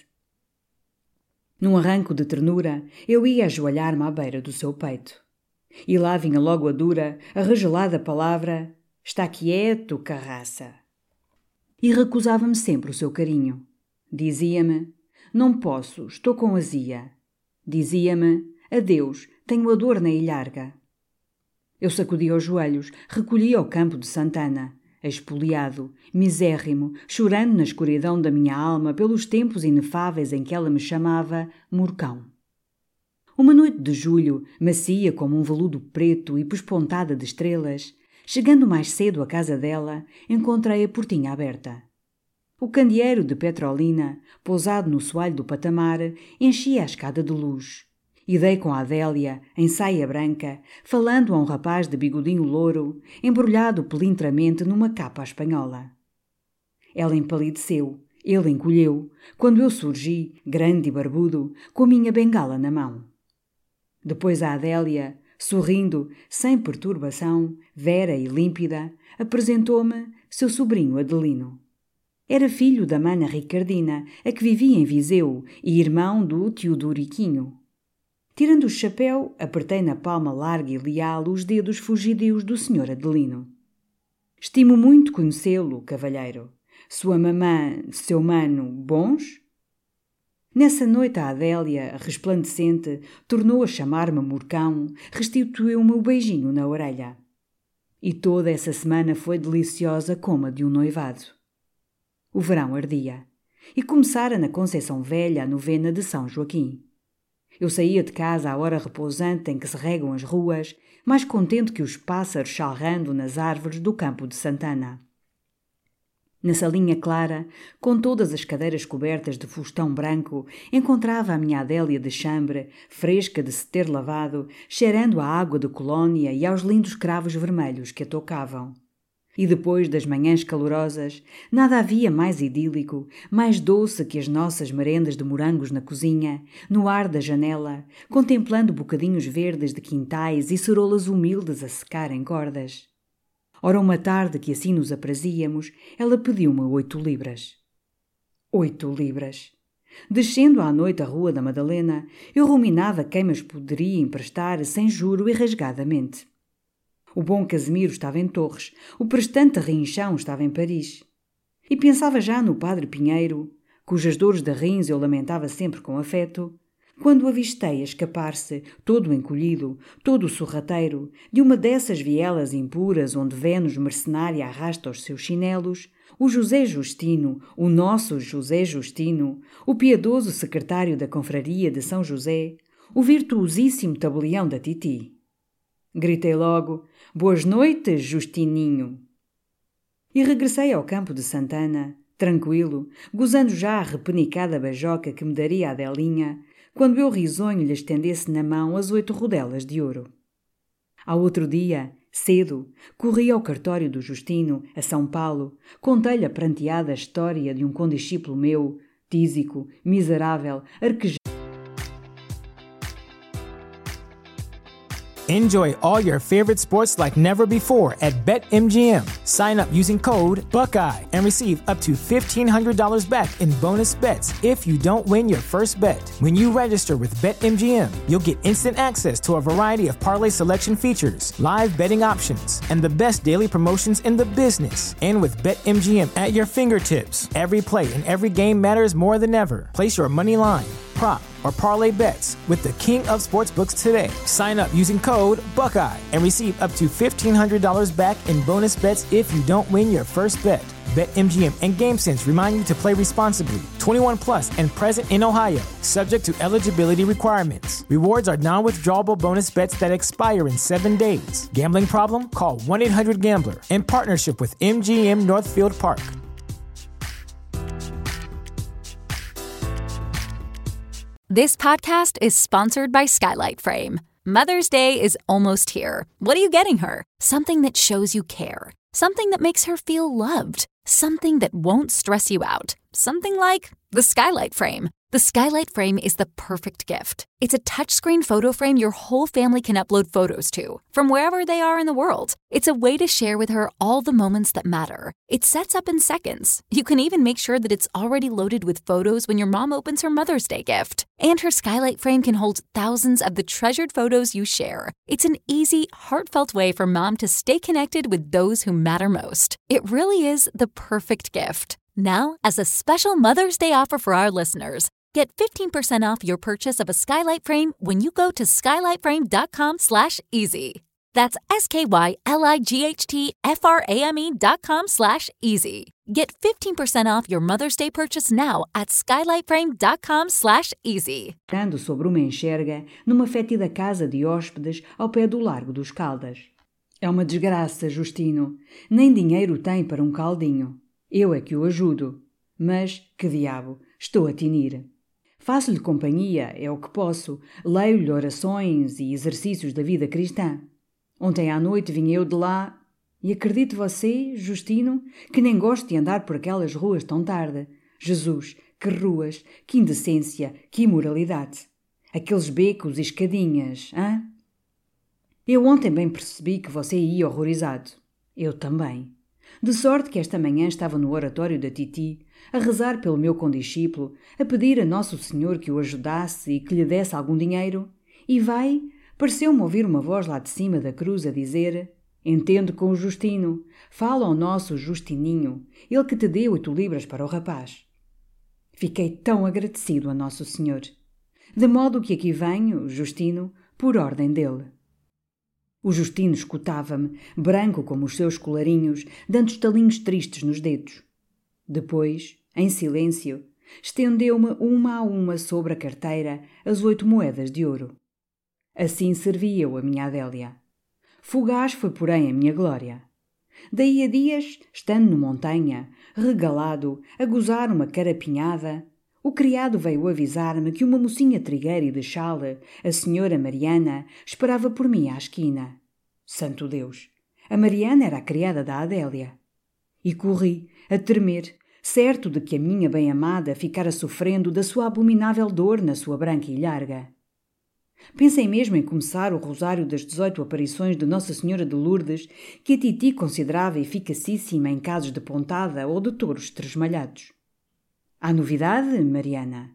Num arranco de ternura, eu ia ajoelhar-me à beira do seu peito. E lá vinha logo a dura, a regelada palavra «Está quieto, carraça!» E recusava-me sempre o seu carinho. Dizia-me «Não posso, estou com azia». Dizia-me «Adeus, tenho a dor na ilharga». Eu sacudia os joelhos, recolhia ao campo de Santana, expoliado, misérrimo, chorando na escuridão da minha alma pelos tempos inefáveis em que ela me chamava Murcão. Uma noite de julho, macia como um veludo preto e pespontada de estrelas, chegando mais cedo à casa dela, encontrei a portinha aberta. O candeeiro de petrolina, pousado no soalho do patamar, enchia a escada de luz. E dei com a Adélia, em saia branca, falando a um rapaz de bigodinho louro, embrulhado pelintramente numa capa espanhola. Ela empalideceu, ele encolheu, quando eu surgi, grande e barbudo, com a minha bengala na mão. Depois a Adélia, sorrindo, sem perturbação, vera e límpida, apresentou-me, seu sobrinho Adelino. Era filho da mana Ricardina, a que vivia em Viseu, e irmão do Teodoriquinho. Tirando o chapéu, apertei na palma larga e leal os dedos fugidios do senhor Adelino. Estimo muito conhecê-lo, cavalheiro. Sua mamã, seu mano, bons? Nessa noite a Adélia, resplandecente, tornou a chamar-me Murcão, restituiu-me o beijinho na orelha. E toda essa semana foi deliciosa como a de um noivado. O verão ardia, e começara na Conceição Velha a novena de São Joaquim. Eu saía de casa à hora repousante em que se regam as ruas, mais contente que os pássaros chalrando nas árvores do campo de Santana. Na salinha clara, com todas as cadeiras cobertas de fustão branco, encontrava a minha Adélia de chambre, fresca de se ter lavado, cheirando a água de colónia e aos lindos cravos vermelhos que a tocavam. E depois das manhãs calorosas, nada havia mais idílico, mais doce que as nossas merendas de morangos na cozinha, no ar da janela, contemplando bocadinhos verdes de quintais e cerolas humildes a secar em cordas. Ora, uma tarde que assim nos aprazíamos, ela pediu-me oito libras. Oito libras! Descendo à noite a Rua da Madalena, eu ruminava quem me as poderia emprestar sem juro e rasgadamente. O bom Casimiro estava em Torres, o prestante Rinchão estava em Paris. E pensava já no padre Pinheiro, cujas dores de rins eu lamentava sempre com afeto, quando o avistei a escapar-se, todo encolhido, todo sorrateiro, de uma dessas vielas impuras onde Vênus mercenária arrasta os seus chinelos, o José Justino, o nosso José Justino, o piedoso secretário da confraria de São José, o virtuosíssimo tabelião da Titi. Gritei logo, boas noites, Justininho! E regressei ao campo de Santana, tranquilo, gozando já a repenicada beijoca que me daria a Adelinha, quando eu risonho lhe estendesse na mão as oito rodelas de ouro. Ao outro dia, cedo, corri ao cartório do Justino, a São Paulo, contei-lhe a pranteada história de um condiscípulo meu, tísico, miserável, arquejado. Enjoy all your favorite sports like never before at BetMGM. Sign up using code Buckeye and receive up to fifteen hundred dollars back in bonus bets if you don't win your first bet. When you register with BetMGM, you'll get instant access to a variety of parlay selection features, live betting options, and the best daily promotions in the business. And with BetMGM at your fingertips, every play and every game matters more than ever. Place your money line, prop, or parlay bets with the king of sportsbooks today. Sign up using code Buckeye and receive up to fifteen hundred dollars back in bonus bets if you don't win your first bet. BetMGM and GameSense remind you to play responsibly. twenty-one plus and present in Ohio, subject to eligibility requirements. Rewards are non-withdrawable bonus bets that expire in seven days. Gambling problem? Call one eight hundred gambler in partnership with M G M Northfield Park. This podcast is sponsored by Skylight Frame. Mother's Day is almost here. What are you getting her? Something that shows you care. Something that makes her feel loved. Something that won't stress you out. Something like the Skylight Frame. The Skylight Frame is the perfect gift. It's a touchscreen photo frame your whole family can upload photos to, from wherever they are in the world. It's a way to share with her all the moments that matter. It sets up in seconds. You can even make sure that it's already loaded with photos when your mom opens her Mother's Day gift. And her Skylight Frame can hold thousands of the treasured photos you share. It's an easy, heartfelt way for mom to stay connected with those who matter most. It really is the perfect gift. Now, as a special Mother's Day offer for our listeners, get fifteen percent off your purchase of a Skylight Frame when you go to skylightframe.com slash easy. That's S-K-Y-L-I-G-H-T-F-R-A-M-E dot com slash easy. Get fifteen percent off your Mother's Day purchase now at skylightframe.com slash easy. Ando sobre uma enxerga numa fétida casa de hóspedes ao pé do Largo dos Caldas. É uma desgraça, Justino. Nem dinheiro tem para um caldinho. Eu é que o ajudo. Mas, que diabo, estou a tinir. Faço-lhe companhia, é o que posso. Leio-lhe orações e exercícios da vida cristã. Ontem à noite vim eu de lá e acredite você, Justino, que nem gosto de andar por aquelas ruas tão tarde. Jesus, que ruas, que indecência, que imoralidade. Aqueles becos e escadinhas, hã? Eu ontem bem percebi que você ia horrorizado. Eu também. De sorte que esta manhã estava no oratório da Titi, a rezar pelo meu condiscípulo, a pedir a Nosso Senhor que o ajudasse e que lhe desse algum dinheiro, e vai, pareceu-me ouvir uma voz lá de cima da cruz a dizer: entende com o Justino, fala ao nosso Justininho, ele que te deu oito libras para o rapaz. Fiquei tão agradecido a Nosso Senhor, de modo que aqui venho, Justino, por ordem dele. O Justino escutava-me, branco como os seus colarinhos, dando estalinhos tristes nos dedos. Depois, em silêncio, estendeu-me uma a uma sobre a carteira as oito moedas de ouro. Assim servi eu a minha Adélia. Fugaz foi, porém, a minha glória. Daí a dias, estando no montanha, regalado, a gozar uma carapinhada, o criado veio avisar-me que uma mocinha trigueira e de chale, a senhora Mariana, esperava por mim à esquina. Santo Deus! A Mariana era a criada da Adélia. E corri, a tremer, certo de que a minha bem-amada ficara sofrendo da sua abominável dor na sua branca ilharga. Pensei mesmo em começar o rosário das dezoito aparições de Nossa Senhora de Lourdes, que a Titi considerava eficacíssima em casos de pontada ou de touros tresmalhados. Há novidade, Mariana?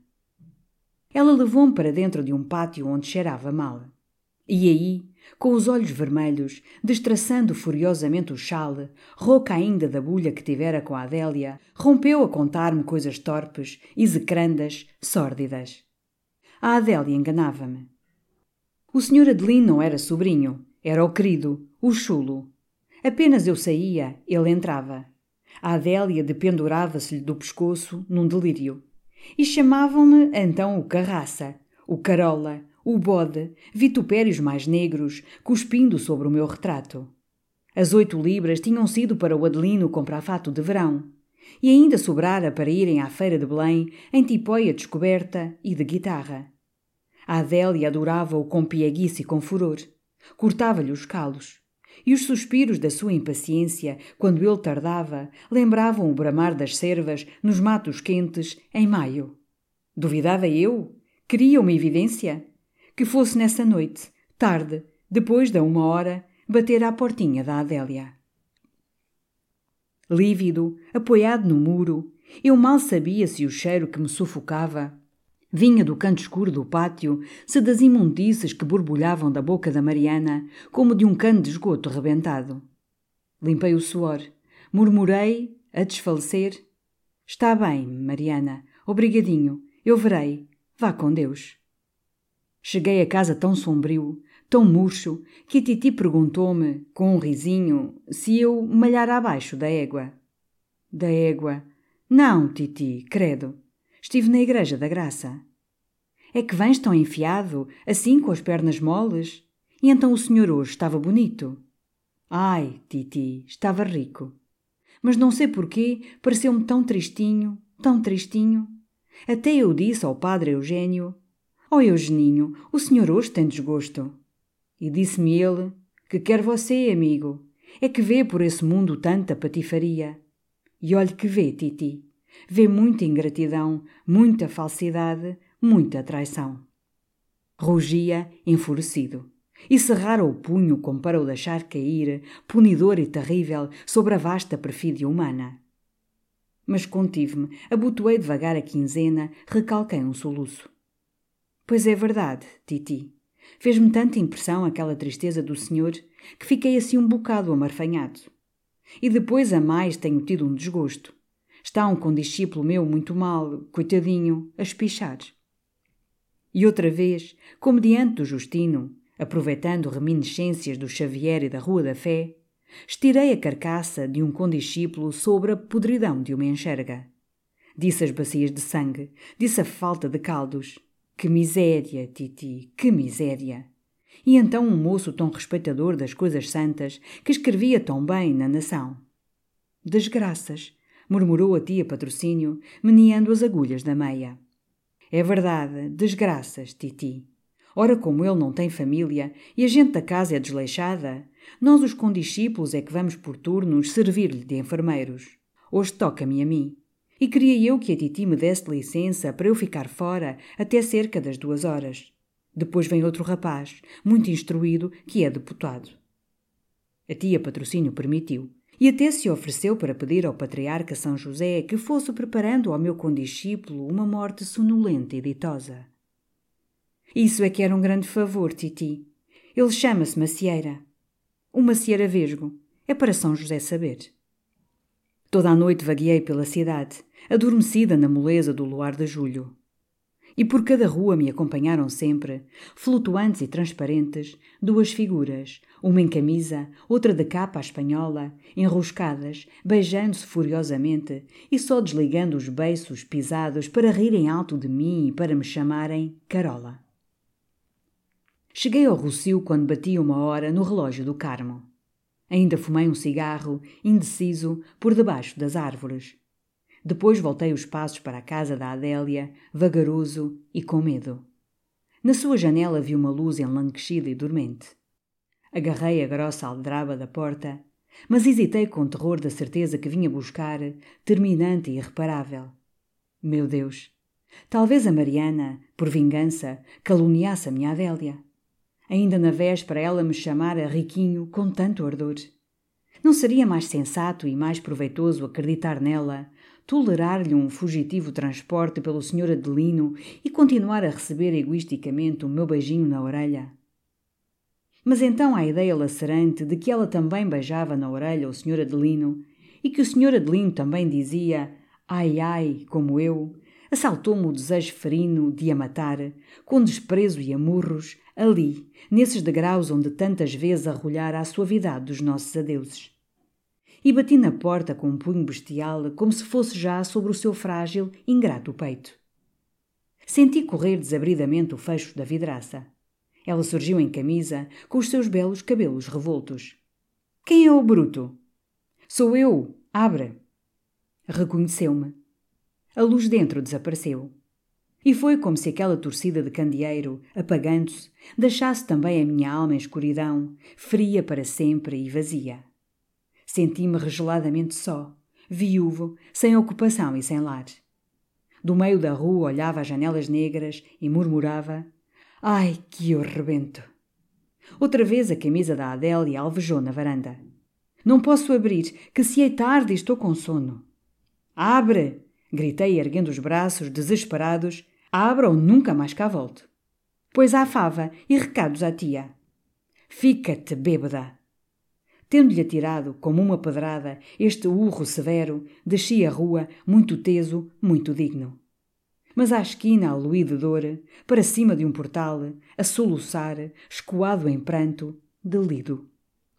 Ela levou-me para dentro de um pátio onde cheirava mal. E aí, com os olhos vermelhos, destraçando furiosamente o chale, rouca ainda da bulha que tivera com a Adélia, rompeu a contar-me coisas torpes, execrandas, sórdidas. A Adélia enganava-me. O senhor Adelino não era sobrinho, era o querido, o chulo. Apenas eu saía, ele entrava. A Adélia dependurava-se-lhe do pescoço, num delírio. E chamavam-me então o Carraça, o Carola, o Bode, vitupérios mais negros, cuspindo sobre o meu retrato. As oito libras tinham sido para o Adelino comprar fato de verão. E ainda sobrara para irem à feira de Belém, em tipóia descoberta e de guitarra. A Adélia adorava-o com pieguice e com furor. Cortava-lhe os calos. E os suspiros da sua impaciência, quando ele tardava, lembravam o bramar das cervas nos matos quentes em maio. Duvidava eu? Queria uma evidência? Que fosse nessa noite, tarde, depois da uma hora, bater à portinha da Adélia. Lívido, apoiado no muro, eu mal sabia se o cheiro que me sufocava vinha do canto escuro do pátio, se das imundícies que borbulhavam da boca da Mariana, como de um cano de esgoto rebentado. Limpei o suor, murmurei, a desfalecer: está bem, Mariana, obrigadinho, eu verei, vá com Deus. Cheguei a casa tão sombrio, tão murcho, que a Titi perguntou-me, com um risinho, se eu malhara abaixo da égua. Da égua? Não, Titi, credo. Estive na Igreja da Graça. É que vens tão enfiado, assim com as pernas moles? E então o senhor hoje estava bonito. Ai, Titi, estava rico. Mas não sei porquê, pareceu-me tão tristinho, tão tristinho. Até eu disse ao padre Eugênio: ó Eugeninho, o senhor hoje tem desgosto. E disse-me ele: que quer você, amigo? É que vê por esse mundo tanta patifaria. E olhe que vê, Titi. Vê muita ingratidão, muita falsidade, muita traição. Rugia, enfurecido, e cerrara o punho como para o deixar cair, punidor e terrível, sobre a vasta perfídia humana. Mas contive-me, abotoei devagar a quinzena, recalquei um soluço. Pois é verdade, Titi. Fez-me tanta impressão aquela tristeza do senhor que fiquei assim um bocado amarfanhado. E depois a mais tenho tido um desgosto. Está um condiscípulo meu muito mal, coitadinho, a espichar. E outra vez, como diante do Justino, aproveitando reminiscências do Xavier e da Rua da Fé, estirei a carcaça de um condiscípulo sobre a podridão de uma enxerga. Disse as bacias de sangue, disse a falta de caldos. Que miséria, Titi, que miséria! E então um moço tão respeitador das coisas santas, que escrevia tão bem na Nação. Desgraças! Murmurou a tia Patrocínio, meneando as agulhas da meia. É verdade, desgraças, Titi. Ora, como ele não tem família e a gente da casa é desleixada, nós os condiscípulos é que vamos por turnos servir-lhe de enfermeiros. Hoje toca-me a mim. E queria eu que a Titi me desse licença para eu ficar fora até cerca das duas horas. Depois vem outro rapaz, muito instruído, que é deputado. A tia Patrocínio permitiu. E até se ofereceu para pedir ao patriarca São José que fosse preparando ao meu condiscípulo uma morte sonolenta e ditosa. Isso é que era um grande favor, titi. Ele chama-se Macieira. O Macieira vesgo. É para São José saber. Toda a noite vagueei pela cidade, adormecida na moleza do luar de julho. E por cada rua me acompanharam sempre, flutuantes e transparentes, duas figuras, uma em camisa, outra de capa à espanhola, enroscadas, beijando-se furiosamente e só desligando os beiços pisados para rirem alto de mim e para me chamarem Carola. Cheguei ao Rossio quando batia uma hora no relógio do Carmo. Ainda fumei um cigarro, indeciso, por debaixo das árvores. Depois voltei os passos para a casa da Adélia, vagaroso e com medo. Na sua janela vi uma luz enlanguescida e dormente. Agarrei a grossa aldraba da porta, mas hesitei com terror da certeza que vinha buscar, terminante e irreparável. Meu Deus! Talvez a Mariana, por vingança, caluniasse a minha Adélia. Ainda na véspera ela me chamara riquinho com tanto ardor. Não seria mais sensato e mais proveitoso acreditar nela, tolerar-lhe um fugitivo transporte pelo senhor Adelino e continuar a receber egoisticamente o meu beijinho na orelha? Mas então a ideia lacerante de que ela também beijava na orelha o senhor Adelino e que o senhor Adelino também dizia ai ai como eu, assaltou-me o desejo ferino de a matar, com desprezo e amurros, ali, nesses degraus onde tantas vezes arrulhara a suavidade dos nossos adeuses. E bati na porta com um punho bestial, como se fosse já sobre o seu frágil, ingrato peito. Senti correr desabridamente o fecho da vidraça. Ela surgiu em camisa, com os seus belos cabelos revoltos. — Quem é o bruto? — Sou eu. Abre. Reconheceu-me. A luz dentro desapareceu. E foi como se aquela torcida de candeeiro, apagando-se, deixasse também a minha alma em escuridão, fria para sempre e vazia. Senti-me regeladamente só, viúvo, sem ocupação e sem lar. Do meio da rua olhava as janelas negras e murmurava: ai, que eu rebento! Outra vez a camisa da Adélia alvejou na varanda. Não posso abrir, que se é tarde e estou com sono. Abre! Gritei erguendo os braços, desesperados. Abra ou nunca mais cá volto. Pois há fava e recados à tia. Fica-te, bêbada! Tendo-lhe atirado, como uma pedrada, este urro severo, desci a rua, muito teso, muito digno. Mas à esquina, ao luí de dor, para cima de um portal, a soluçar, escoado em pranto, delido.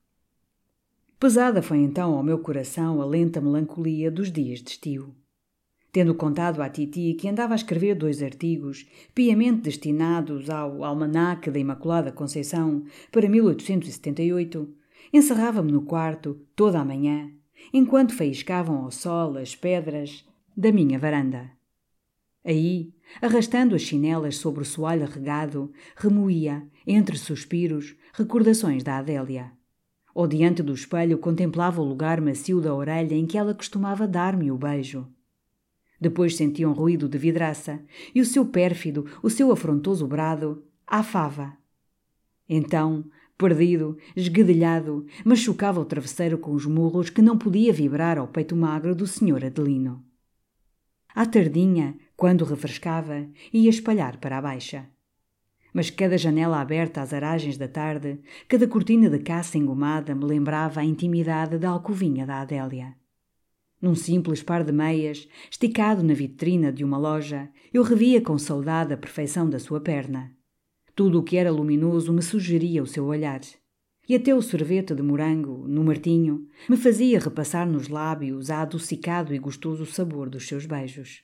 Pesada foi então ao meu coração a lenta melancolia dos dias de estio. Tendo contado à titi que andava a escrever dois artigos, piamente destinados ao Almanaque da Imaculada Conceição para mil oitocentos e setenta e oito, encerrava-me no quarto toda a manhã, enquanto faiscavam ao sol as pedras da minha varanda. Aí, arrastando as chinelas sobre o soalho regado, remoía, entre suspiros, recordações da Adélia. Ou diante do espelho contemplava o lugar macio da orelha em que ela costumava dar-me o beijo. Depois sentia um ruído de vidraça e o seu pérfido, o seu afrontoso brado, à fava. Então, perdido, esguedelhado, machucava o travesseiro com os murros que não podia vibrar ao peito magro do senhor Adelino. À tardinha, quando refrescava, ia espalhar para a baixa. Mas cada janela aberta às aragens da tarde, cada cortina de caça engomada me lembrava a intimidade da alcovinha da Adélia. Num simples par de meias, esticado na vitrina de uma loja, eu revia com saudade a perfeição da sua perna. Tudo o que era luminoso me sugeria o seu olhar. E até o sorvete de morango, no martinho, me fazia repassar nos lábios a adocicado e gostoso sabor dos seus beijos.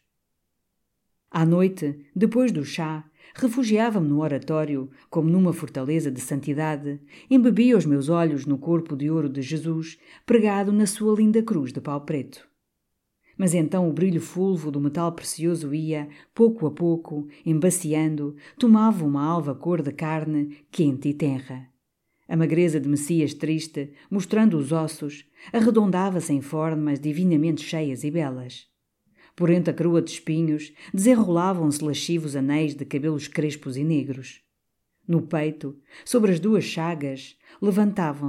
À noite, depois do chá, refugiava-me no oratório, como numa fortaleza de santidade, embebia os meus olhos no corpo de ouro de Jesus, pregado na sua linda cruz de pau preto. Mas então o brilho fulvo do metal precioso ia, pouco a pouco, embaciando, tomava uma alva cor de carne, quente e tenra. A magreza de Messias triste, mostrando os ossos, arredondava-se em formas divinamente cheias e belas. Por entre a coroa de espinhos, desenrolavam-se lascivos anéis de cabelos crespos e negros. No peito, sobre as duas chagas, levantavam-se,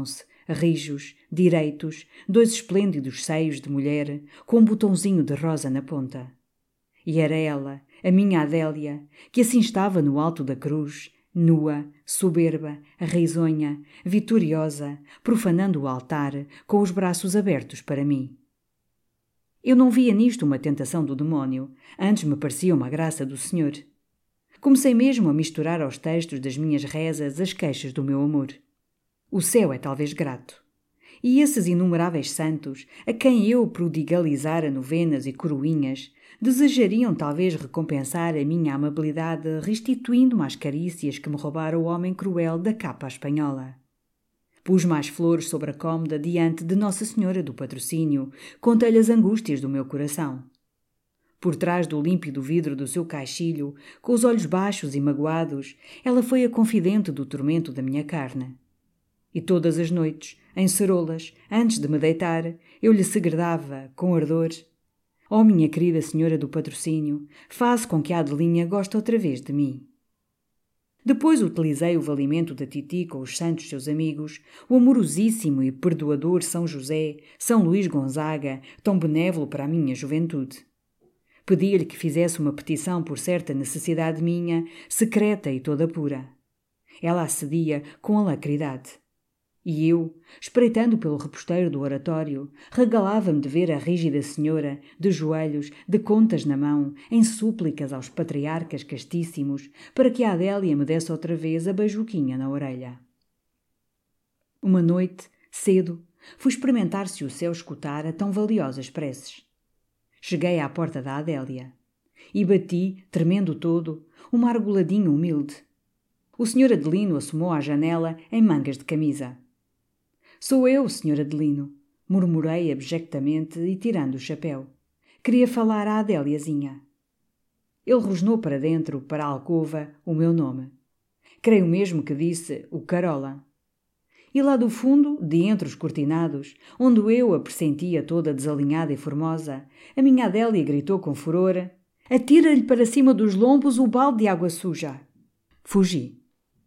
rijos, direitos, dois esplêndidos seios de mulher, com um botãozinho de rosa na ponta. E era ela, a minha Adélia, que assim estava no alto da cruz, nua, soberba, risonha, vitoriosa, profanando o altar, com os braços abertos para mim. Eu não via nisto uma tentação do demónio, antes me parecia uma graça do Senhor. Comecei mesmo a misturar aos textos das minhas rezas as queixas do meu amor. O céu é talvez grato. E esses inumeráveis santos, a quem eu prodigalizara novenas e coroinhas, desejariam talvez recompensar a minha amabilidade restituindo-me as carícias que me roubara o homem cruel da capa espanhola. Pus mais flores sobre a cômoda diante de Nossa Senhora do Patrocínio, contei-lhe as angústias do meu coração. Por trás do límpido vidro do seu caixilho, com os olhos baixos e magoados, ela foi a confidente do tormento da minha carne. E todas as noites, em cerolas, antes de me deitar, eu lhe segredava, com ardor: ó minha querida Senhora do Patrocínio, faze com que a Adelinha goste outra vez de mim. Depois utilizei o valimento da Titi com os santos seus amigos, o amorosíssimo e perdoador São José, São Luís Gonzaga, tão benévolo para a minha juventude. Pedi-lhe que fizesse uma petição por certa necessidade minha, secreta e toda pura. Ela acedia com alacridade. E eu, espreitando pelo reposteiro do oratório, regalava-me de ver a rígida senhora, de joelhos, de contas na mão, em súplicas aos patriarcas castíssimos, para que a Adélia me desse outra vez a beijuquinha na orelha. Uma noite, cedo, fui experimentar se o céu escutara tão valiosas preces. Cheguei à porta da Adélia e bati, tremendo todo, uma argoladinha humilde. O senhor Adelino assomou à janela em mangas de camisa. Sou eu, senhor Adelino, murmurei abjectamente e tirando o chapéu. Queria falar à Adéliazinha. Ele rosnou para dentro, para a alcova, o meu nome. Creio mesmo que disse o Carola. E lá do fundo, de entre os cortinados, onde eu a pressentia toda desalinhada e formosa, a minha Adélia gritou com furor: atira-lhe para cima dos lombos o balde de água suja. Fugi.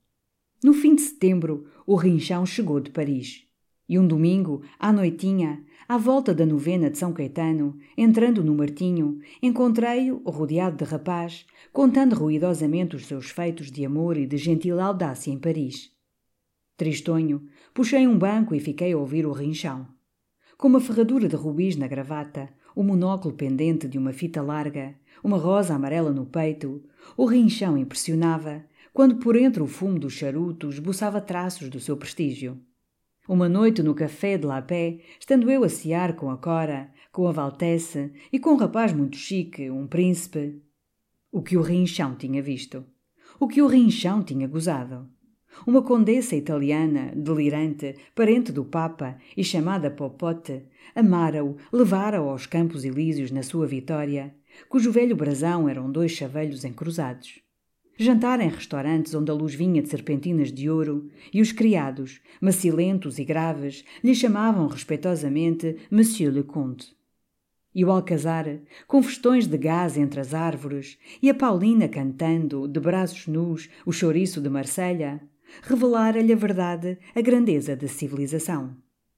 No fim de setembro, o Rinchão chegou de Paris. E um domingo, à noitinha, à volta da novena de São Caetano, entrando no Martinho, encontrei-o, rodeado de rapaz, contando ruidosamente os seus feitos de amor e de gentil audácia em Paris. Tristonho, puxei um banco e fiquei a ouvir o Rinchão. Com uma ferradura de rubis na gravata, o monóculo pendente de uma fita larga, uma rosa amarela no peito, o Rinchão impressionava, quando por entre o fumo dos charutos esboçava traços do seu prestígio. Uma noite no café de La Paix, estando eu a cear com a Cora, com a Valtesse e com um rapaz muito chique, um príncipe, o que o Rinchão tinha visto, o que o Rinchão tinha gozado. Uma condessa italiana, delirante, parente do Papa e chamada Popote, amara-o, levara-o aos Campos Elíseos na sua vitória, cujo velho brasão eram dois chavelhos encruzados. Jantara em restaurantes onde a luz vinha de serpentinas de ouro e os criados, macilentos e graves, lhe chamavam respeitosamente Monsieur le Comte. E o alcazar, com festões de gás entre as árvores, e a Paulina cantando, de braços nus, o chouriço de Marselha, revelara-lhe a verdade, a grandeza da civilização.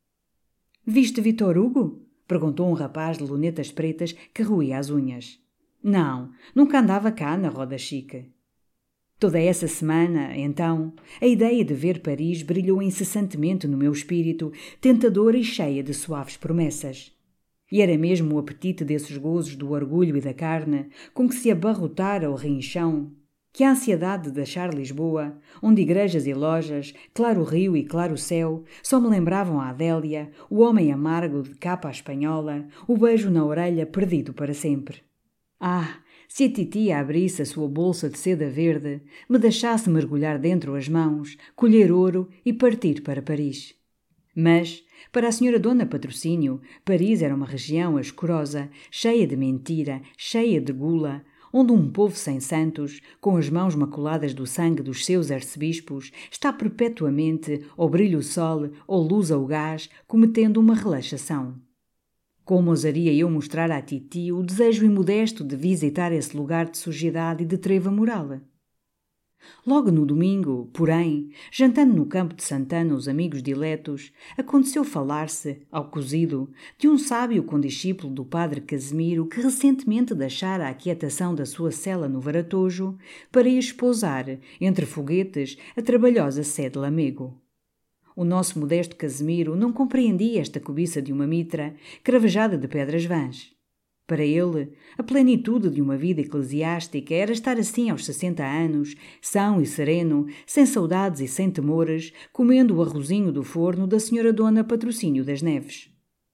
«Viste Victor Hugo?» perguntou um rapaz de lunetas pretas que roía as unhas. «Não, nunca andava cá na roda chique». Toda essa semana, então, a ideia de ver Paris brilhou incessantemente no meu espírito, tentadora e cheia de suaves promessas. E era mesmo o apetite desses gozos do orgulho e da carne com que se abarrotara o Rinchão, que a ansiedade de deixar Lisboa, onde igrejas e lojas, claro rio e claro céu, só me lembravam a Adélia, o homem amargo de capa à espanhola, o beijo na orelha perdido para sempre. Ah! Se a titia abrisse a sua bolsa de seda verde, me deixasse mergulhar dentro as mãos, colher ouro e partir para Paris. Mas, para a senhora Dona Patrocínio, Paris era uma região escurosa, cheia de mentira, cheia de gula, onde um povo sem santos, com as mãos maculadas do sangue dos seus arcebispos, está perpetuamente, ou brilha o sol, ou luza o gás, cometendo uma relaxação. Como ousaria eu mostrar à titi o desejo imodesto de visitar esse lugar de sujidade e de treva moral? Logo no domingo, porém, jantando no campo de Santana os amigos diletos, aconteceu falar-se, ao cozido, de um sábio condiscípulo do padre Casimiro que recentemente deixara a quietação da sua cela no Varatojo para ir espousar, entre foguetes, a trabalhosa sé de Lamego. O nosso modesto Casimiro não compreendia esta cobiça de uma mitra cravejada de pedras vãs. Para ele, a plenitude de uma vida eclesiástica era estar assim aos sessenta anos, são e sereno, sem saudades e sem temores, comendo o arrozinho do forno da senhora Dona Patrocínio das Neves.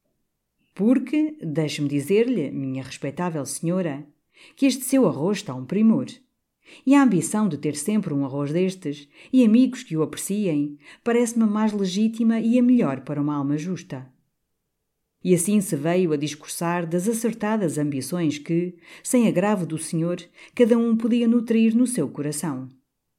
Porque, deixe-me dizer-lhe, minha respeitável senhora, que este seu arroz está um primor. E a ambição de ter sempre um arroz destes, e amigos que o apreciem, parece-me a mais legítima e a melhor para uma alma justa. E assim se veio a discursar das acertadas ambições que, sem agravo do senhor, cada um podia nutrir no seu coração.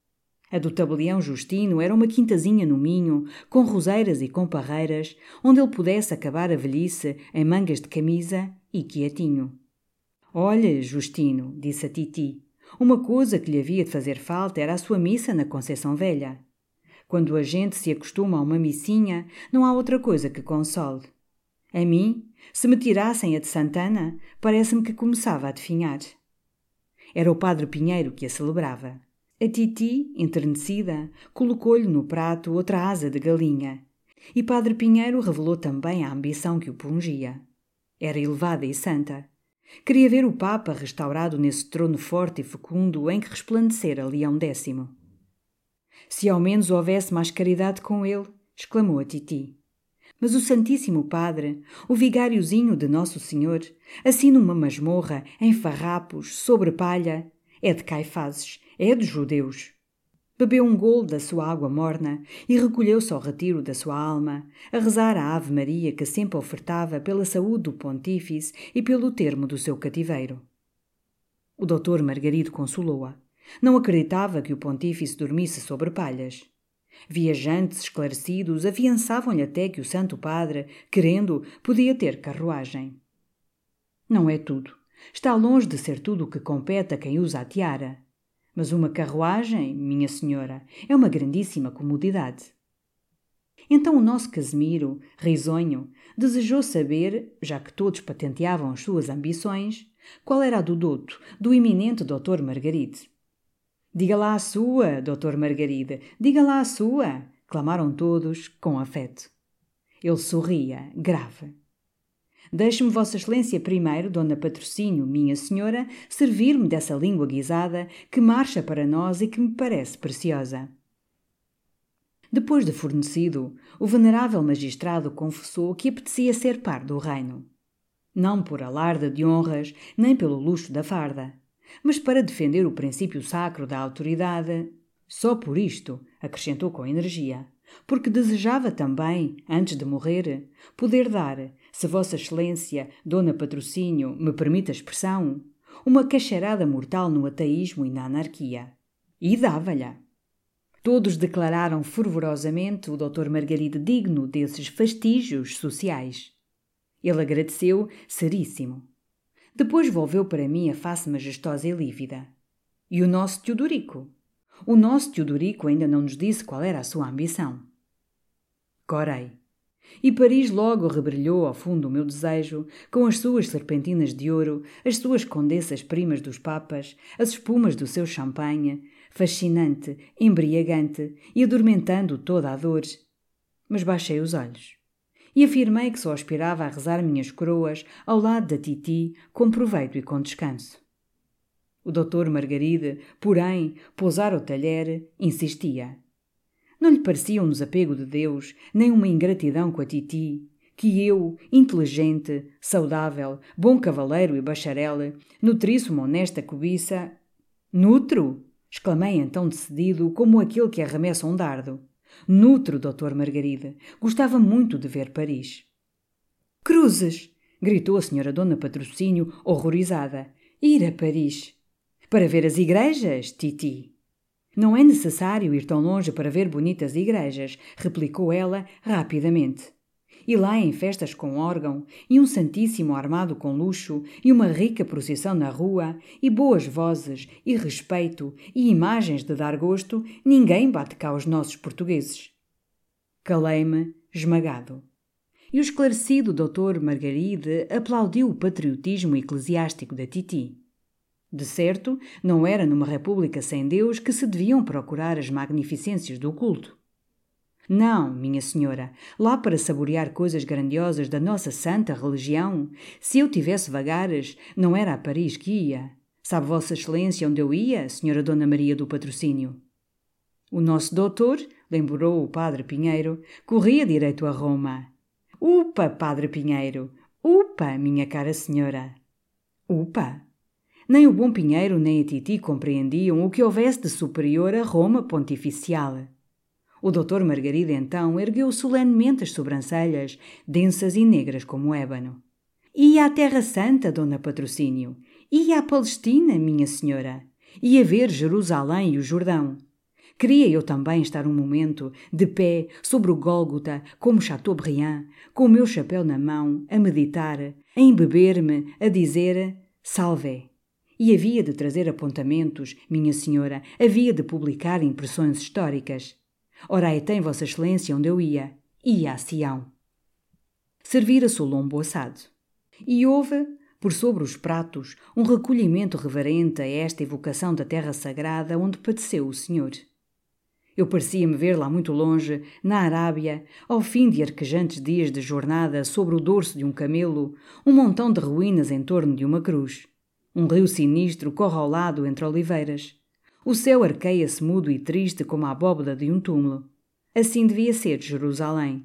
A do tabelião Justino era uma quintazinha no Minho, com roseiras e com parreiras, onde ele pudesse acabar a velhice em mangas de camisa e quietinho. «Olha, Justino», disse a Titi, uma coisa que lhe havia de fazer falta era a sua missa na Conceição Velha. Quando a gente se acostuma a uma missinha, não há outra coisa que console. A mim, se me tirassem a de Santana, parece-me que começava a definhar. Era o padre Pinheiro que a celebrava. A Titi, enternecida, colocou-lhe no prato outra asa de galinha, e padre Pinheiro revelou também a ambição que o pungia. Era elevada e santa. Queria ver o Papa restaurado nesse trono forte e fecundo em que resplandecera Leão Décimo. Se ao menos houvesse mais caridade com ele, exclamou a Titi. Mas o Santíssimo Padre, o vigáriozinho de Nosso Senhor, assim numa masmorra, em farrapos, sobre palha, é de Caifazes, é dos judeus. Bebeu um golo da sua água morna e recolheu-se ao retiro da sua alma, a rezar a Ave Maria que sempre ofertava pela saúde do pontífice e pelo termo do seu cativeiro. O doutor Margarido consolou-a. Não acreditava que o pontífice dormisse sobre palhas. Viajantes esclarecidos afiançavam-lhe até que o Santo Padre, querendo, podia ter carruagem. Não é tudo. Está longe de ser tudo o que compete a quem usa a tiara. Mas uma carruagem, minha senhora, é uma grandíssima comodidade. Então o nosso Casimiro, risonho, desejou saber, já que todos patenteavam as suas ambições, qual era a do douto, do eminente doutor Margaride. «Diga lá a sua, doutor Margaride, diga lá a sua!» clamaram todos, com afeto. Ele sorria, grave. «Deixe-me Vossa Excelência primeiro, Dona Patrocínio, minha senhora, servir-me dessa língua guisada que marcha para nós e que me parece preciosa.» Depois de fornecido, o venerável magistrado confessou que apetecia ser par do reino. Não por alarde de honras, nem pelo luxo da farda, mas para defender o princípio sacro da autoridade. Só por isto, acrescentou com energia, porque desejava também, antes de morrer, poder dar, se Vossa Excelência, Dona Patrocínio, me permite a expressão, uma cacharada mortal no ateísmo e na anarquia. E dava-lhe. Todos declararam fervorosamente o doutor Margaride digno desses fastígios sociais. Ele agradeceu, seríssimo. Depois volveu para mim a face majestosa e lívida. E o nosso Teodorico? O nosso Teodorico ainda não nos disse qual era a sua ambição. Corei. E Paris logo rebrilhou ao fundo o meu desejo, com as suas serpentinas de ouro, as suas condessas primas dos papas, as espumas do seu champanhe, fascinante, embriagante e adormentando toda a dor. Mas baixei os olhos. E afirmei que só aspirava a rezar minhas coroas ao lado da Titi, com proveito e com descanso. O doutor Margaride, porém, pousar o talher, insistia. Não lhe parecia um desapego de Deus, nem uma ingratidão com a Titi, que eu, inteligente, saudável, bom cavaleiro e bacharel, nutrisse uma honesta cobiça. Nutro! Exclamei então decidido, como aquele que arremessa um dardo. Nutro, doutor Margaride. Gostava muito de ver Paris. Cruzes! Gritou a senhora Dona Patrocínio, horrorizada. Ir a Paris. Para ver as igrejas, Titi. Não é necessário ir tão longe para ver bonitas igrejas, replicou ela rapidamente. E lá em festas com órgão, e um santíssimo armado com luxo, e uma rica procissão na rua, e boas vozes, e respeito, e imagens de dar gosto, ninguém bate cá os nossos portugueses. Calei-me, esmagado. E o esclarecido doutor Margaride aplaudiu o patriotismo eclesiástico da titi. De certo, não era numa república sem Deus que se deviam procurar as magnificências do culto. Não, minha senhora, lá para saborear coisas grandiosas da nossa santa religião, se eu tivesse vagares, não era a Paris que ia. Sabe Vossa Excelência onde eu ia, senhora Dona Maria do Patrocínio? O nosso doutor, lembrou o padre Pinheiro, corria direito a Roma. Upa, padre Pinheiro! Upa, minha cara senhora! Upa! Nem o bom Pinheiro nem a titi compreendiam o que houvesse de superior a Roma pontificial. O doutor Margarida, então, ergueu solenemente as sobrancelhas, densas e negras como ébano. Ia à Terra Santa, Dona Patrocínio. Ia à Palestina, minha senhora. Ia ver Jerusalém e o Jordão. Queria eu também estar um momento, de pé, sobre o Gólgota, como Chateaubriand, com o meu chapéu na mão, a meditar, a embeber-me, a dizer salve. E havia de trazer apontamentos, minha senhora, havia de publicar impressões históricas. Ora, aí tem Vossa Excelência onde eu ia. Ia a Sião. Servira-se o lombo assado. E houve, por sobre os pratos, um recolhimento reverente a esta evocação da terra sagrada onde padeceu o Senhor. Eu parecia-me ver lá muito longe, na Arábia, ao fim de arquejantes dias de jornada sobre o dorso de um camelo, um montão de ruínas em torno de uma cruz. Um rio sinistro corre ao lado entre oliveiras. O céu arqueia-se mudo e triste como a abóbada de um túmulo. Assim devia ser Jerusalém.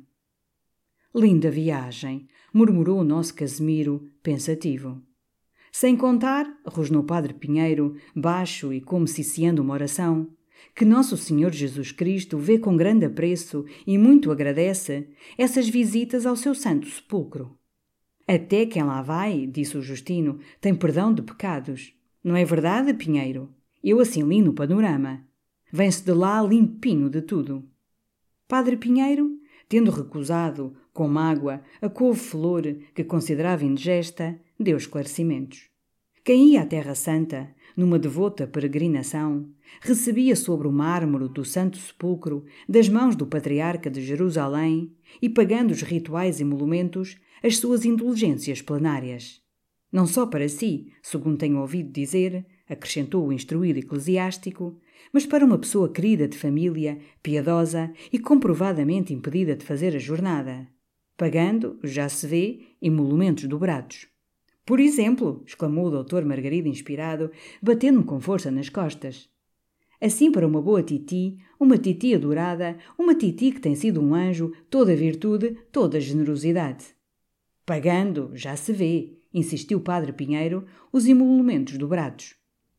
Linda viagem, murmurou o nosso Casimiro, pensativo. Sem contar, rosnou Padre Pinheiro, baixo e como ciciando uma oração, que Nosso Senhor Jesus Cristo vê com grande apreço e muito agradece essas visitas ao seu santo sepulcro. Até quem lá vai, disse o Justino, tem perdão de pecados. Não é verdade, Pinheiro? Eu assim li no panorama. Vem-se de lá limpinho de tudo. Padre Pinheiro, tendo recusado, com mágoa, a couve-flor que considerava indigesta, deu esclarecimentos. Quem ia à Terra Santa, numa devota peregrinação, recebia sobre o mármore do Santo Sepulcro, das mãos do Patriarca de Jerusalém, e pagando os rituais e emolumentos, as suas indulgências plenárias. Não só para si, segundo tenho ouvido dizer, acrescentou o instruído eclesiástico, mas para uma pessoa querida de família, piedosa e comprovadamente impedida de fazer a jornada, pagando, já se vê, emolumentos dobrados. Por exemplo, exclamou o doutor Margarida inspirado, batendo-me com força nas costas. Assim para uma boa titi, uma titi adorada, uma titi que tem sido um anjo, toda virtude, toda generosidade. Pagando, já se vê, insistiu o padre Pinheiro, os emolumentos dobrados.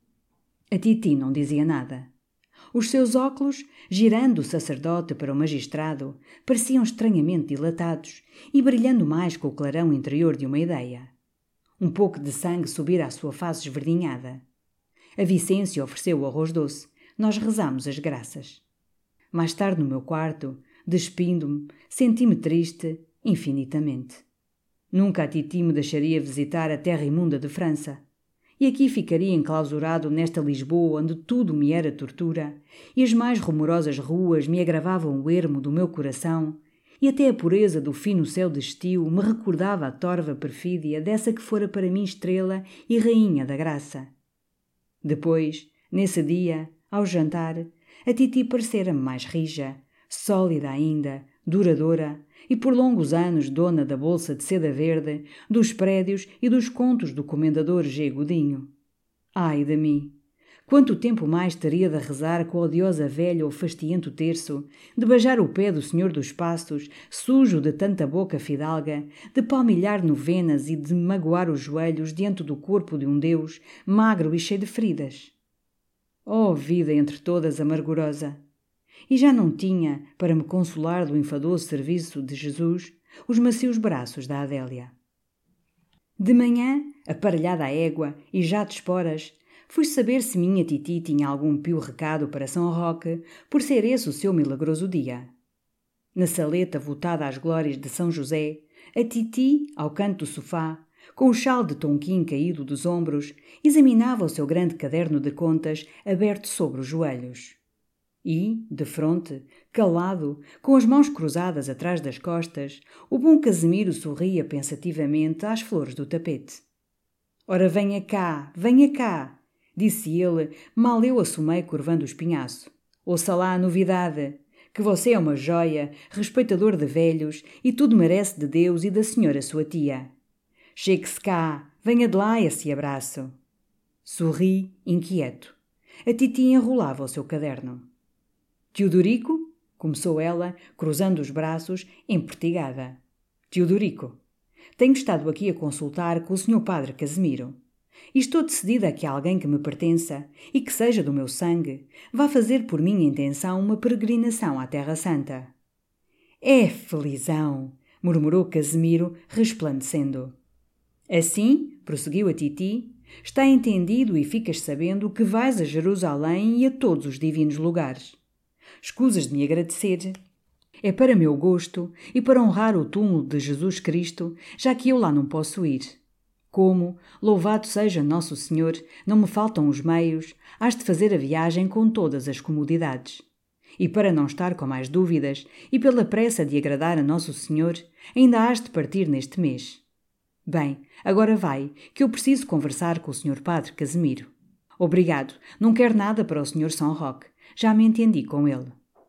A titi não dizia nada. Os seus óculos, girando o sacerdote para o magistrado, pareciam estranhamente dilatados e brilhando mais com o clarão interior de uma ideia. Um pouco de sangue subira à sua face esverdinhada. A Vicência ofereceu o arroz doce. Nós rezámos as graças. Mais tarde, no meu quarto, despindo-me, senti-me triste, infinitamente. Nunca a titi me deixaria visitar a terra imunda de França. E aqui ficaria enclausurado nesta Lisboa onde tudo me era tortura, e as mais rumorosas ruas me agravavam o ermo do meu coração, e até a pureza do fino céu de estio me recordava a torva perfídia dessa que fora para mim estrela e rainha da graça. Depois, nesse dia, ao jantar, a titi parecera-me mais rija, sólida ainda, duradoura, e por longos anos dona da bolsa de seda verde, dos prédios e dos contos do comendador G. Godinho. Ai de mim! Quanto tempo mais teria de rezar com a odiosa velha ou fastiento terço, de beijar o pé do senhor dos passos, sujo de tanta boca fidalga, de palmilhar novenas e de magoar os joelhos diante do corpo de um Deus, magro e cheio de feridas. Oh, vida entre todas amargurosa! E já não tinha, para me consolar do enfadoso serviço de Jesus, os macios braços da Adélia. De manhã, aparelhada a égua e já de esporas, fui saber se minha titi tinha algum pio recado para São Roque, por ser esse o seu milagroso dia. Na saleta votada às glórias de São José, a Titi, ao canto do sofá, com o chal de tonquim caído dos ombros, examinava o seu grande caderno de contas aberto sobre os joelhos. E, de fronte, calado, com as mãos cruzadas atrás das costas, o bom Casimiro sorria pensativamente às flores do tapete. «Ora, venha cá, venha cá!» disse ele, mal eu assomei curvando o espinhaço. «Ouça lá a novidade, que você é uma joia, respeitador de velhos, e tudo merece de Deus e da senhora sua tia. Chegue-se cá, venha de lá esse abraço!» Sorri, inquieto. A Titi enrolava o seu caderno. «Teodorico?» começou ela, cruzando os braços, empertigada. «Teodorico, tenho estado aqui a consultar com o senhor Padre Casimiro. E estou decidida a que alguém que me pertença e que seja do meu sangue vá fazer por minha intenção uma peregrinação à Terra Santa.» «É felizão!» murmurou Casimiro, resplandecendo. «Assim», prosseguiu a Titi, «está entendido e ficas sabendo que vais a Jerusalém e a todos os divinos lugares. Escusas de me agradecer. É para meu gosto e para honrar o túmulo de Jesus Cristo, já que eu lá não posso ir. Como, louvado seja Nosso Senhor, não me faltam os meios, hás de fazer a viagem com todas as comodidades. E para não estar com mais dúvidas, e pela pressa de agradar a Nosso Senhor, ainda hás de partir neste mês. Bem, agora vai, que eu preciso conversar com o senhor Padre Casimiro. Obrigado, não quero nada para o senhor São Roque, já me entendi com ele.»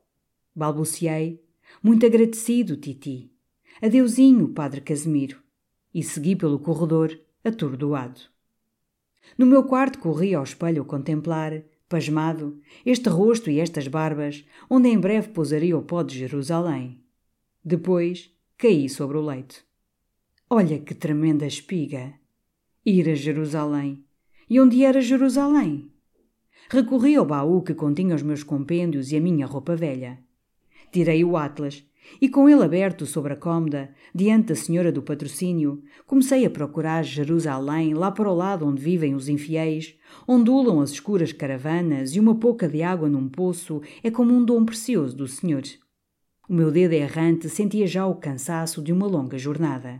Balbuciei, muito agradecido, Titi. Adeusinho, Padre Casimiro. E segui pelo corredor, atordoado. No meu quarto corri ao espelho a contemplar, pasmado, este rosto e estas barbas, onde em breve pousaria o pó de Jerusalém. Depois caí sobre o leito. Olha que tremenda espiga! Ir a Jerusalém. E onde era Jerusalém? Recorri ao baú que continha os meus compêndios e a minha roupa velha. Tirei o atlas e, com ele aberto sobre a cômoda, diante da senhora do patrocínio, comecei a procurar Jerusalém lá para o lado onde vivem os infiéis, ondulam as escuras caravanas e uma pouca de água num poço é como um dom precioso do Senhor. O meu dedo errante sentia já o cansaço de uma longa jornada.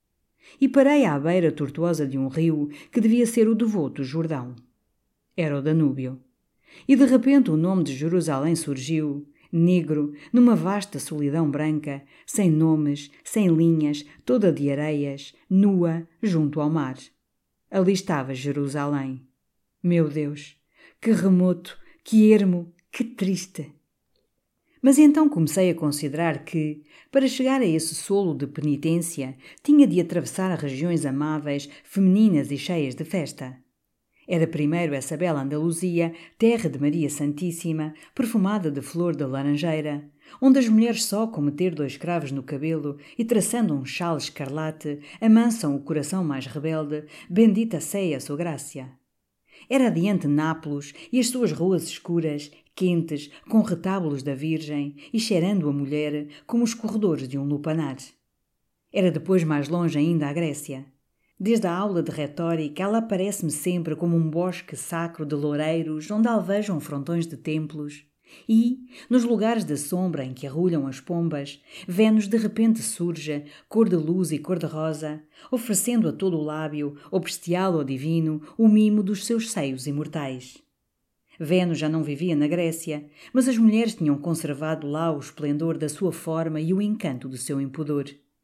E parei à beira tortuosa de um rio que devia ser o devoto Jordão. Era o Danúbio. E de repente o nome de Jerusalém surgiu, negro, numa vasta solidão branca, sem nomes, sem linhas, toda de areias, nua, junto ao mar. Ali estava Jerusalém. Meu Deus, que remoto, que ermo, que triste! Mas então comecei a considerar que, para chegar a esse solo de penitência, tinha de atravessar regiões amáveis, femininas e cheias de festa. Era primeiro essa bela Andaluzia, terra de Maria Santíssima, perfumada de flor de laranjeira, onde as mulheres só com meter dois cravos no cabelo e traçando um chale escarlate amansam o coração mais rebelde, bendita seja a sua graça. Era adiante Nápoles e as suas ruas escuras, quentes, com retábulos da Virgem e cheirando a mulher como os corredores de um lupanar. Era depois mais longe ainda a Grécia. Desde a aula de retórica, ela aparece-me sempre como um bosque sacro de loureiros onde alvejam frontões de templos e, nos lugares da sombra em que arrulham as pombas, Vênus de repente surge, cor de luz e cor de rosa, oferecendo a todo o lábio, ou bestial ou divino, o mimo dos seus seios imortais. Vênus já não vivia na Grécia, mas as mulheres tinham conservado lá o esplendor da sua forma e o encanto do seu impudor.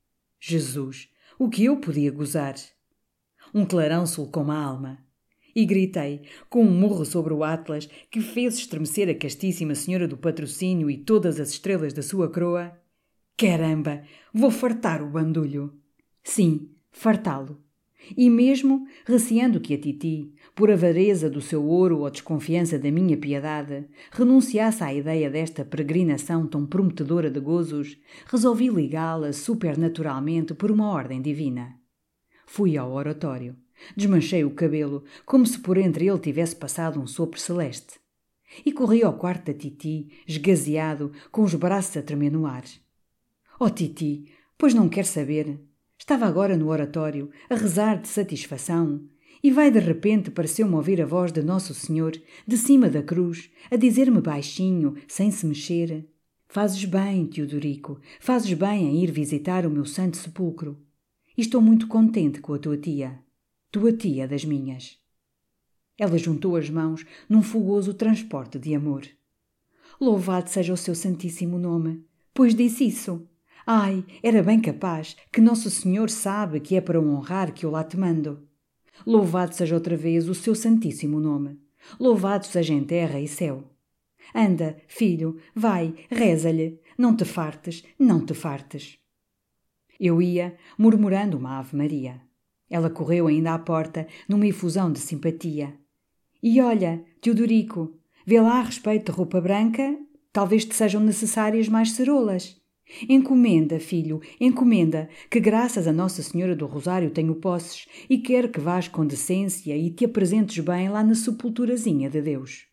Jesus, o que eu podia gozar! Um clarão sulcou-me a alma. E gritei, com um murro sobre o atlas que fez estremecer a castíssima senhora do patrocínio e todas as estrelas da sua coroa: caramba, vou fartar o bandulho! Sim, fartá-lo. E mesmo, receando que a Titi, por avareza do seu ouro ou desconfiança da minha piedade, renunciasse à ideia desta peregrinação tão prometedora de gozos, resolvi ligá-la supernaturalmente por uma ordem divina. Fui ao oratório. Desmanchei o cabelo, como se por entre ele tivesse passado um sopro celeste. E corri ao quarto da Titi, esgazeado, com os braços a tremer no ar. Oh, Titi, pois não quer saber? Estava agora no oratório, a rezar de satisfação, e vai de repente pareceu-me ouvir a voz de Nosso Senhor, de cima da cruz, a dizer-me baixinho, sem se mexer: Fazes bem, Teodorico, fazes bem em ir visitar o meu santo sepulcro. E estou muito contente com a tua tia, tua tia das minhas. Ela juntou as mãos num fogoso transporte de amor. Louvado seja o seu santíssimo nome, pois disse isso. Ai, era bem capaz, que Nosso Senhor sabe que é para o honrar que eu lá te mando. Louvado seja outra vez o seu santíssimo nome. Louvado seja em terra e céu. Anda, filho, vai, reza-lhe, não te fartes, não te fartes. Eu ia, murmurando uma ave-maria. Ela correu ainda à porta, numa efusão de simpatia. E olha, Teodorico, vê lá a respeito de roupa branca, talvez te sejam necessárias mais ceroulas. Encomenda, filho, encomenda, que graças a Nossa Senhora do Rosário tenho posses e quero que vás com decência e te apresentes bem lá na sepulturazinha de Deus.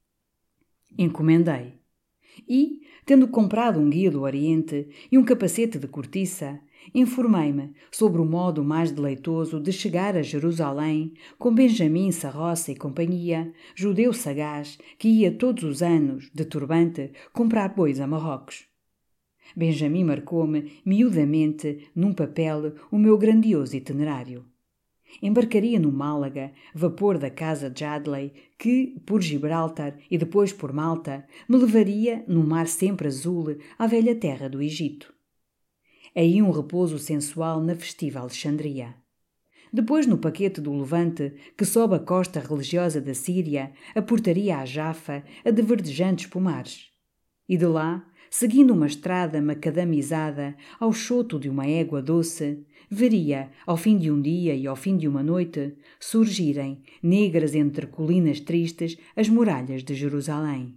Encomendei. E, tendo comprado um guia do Oriente e um capacete de cortiça, informei-me sobre o modo mais deleitoso de chegar a Jerusalém com Benjamim Sarroça e companhia, judeu sagaz que ia todos os anos, de turbante, comprar bois a Marrocos. Benjamim marcou-me, miudamente, num papel, o meu grandioso itinerário. Embarcaria no Málaga, vapor da casa de Adley, que, por Gibraltar e depois por Malta, me levaria, num mar sempre azul, à velha terra do Egito. Aí um repouso sensual na festiva Alexandria. Depois, no paquete do Levante, que sobe a costa religiosa da Síria, aportaria à Jafa, a de verdejantes pomares. E de lá, seguindo uma estrada macadamizada ao choto de uma égua doce, veria, ao fim de um dia e ao fim de uma noite, surgirem, negras entre colinas tristes, as muralhas de Jerusalém.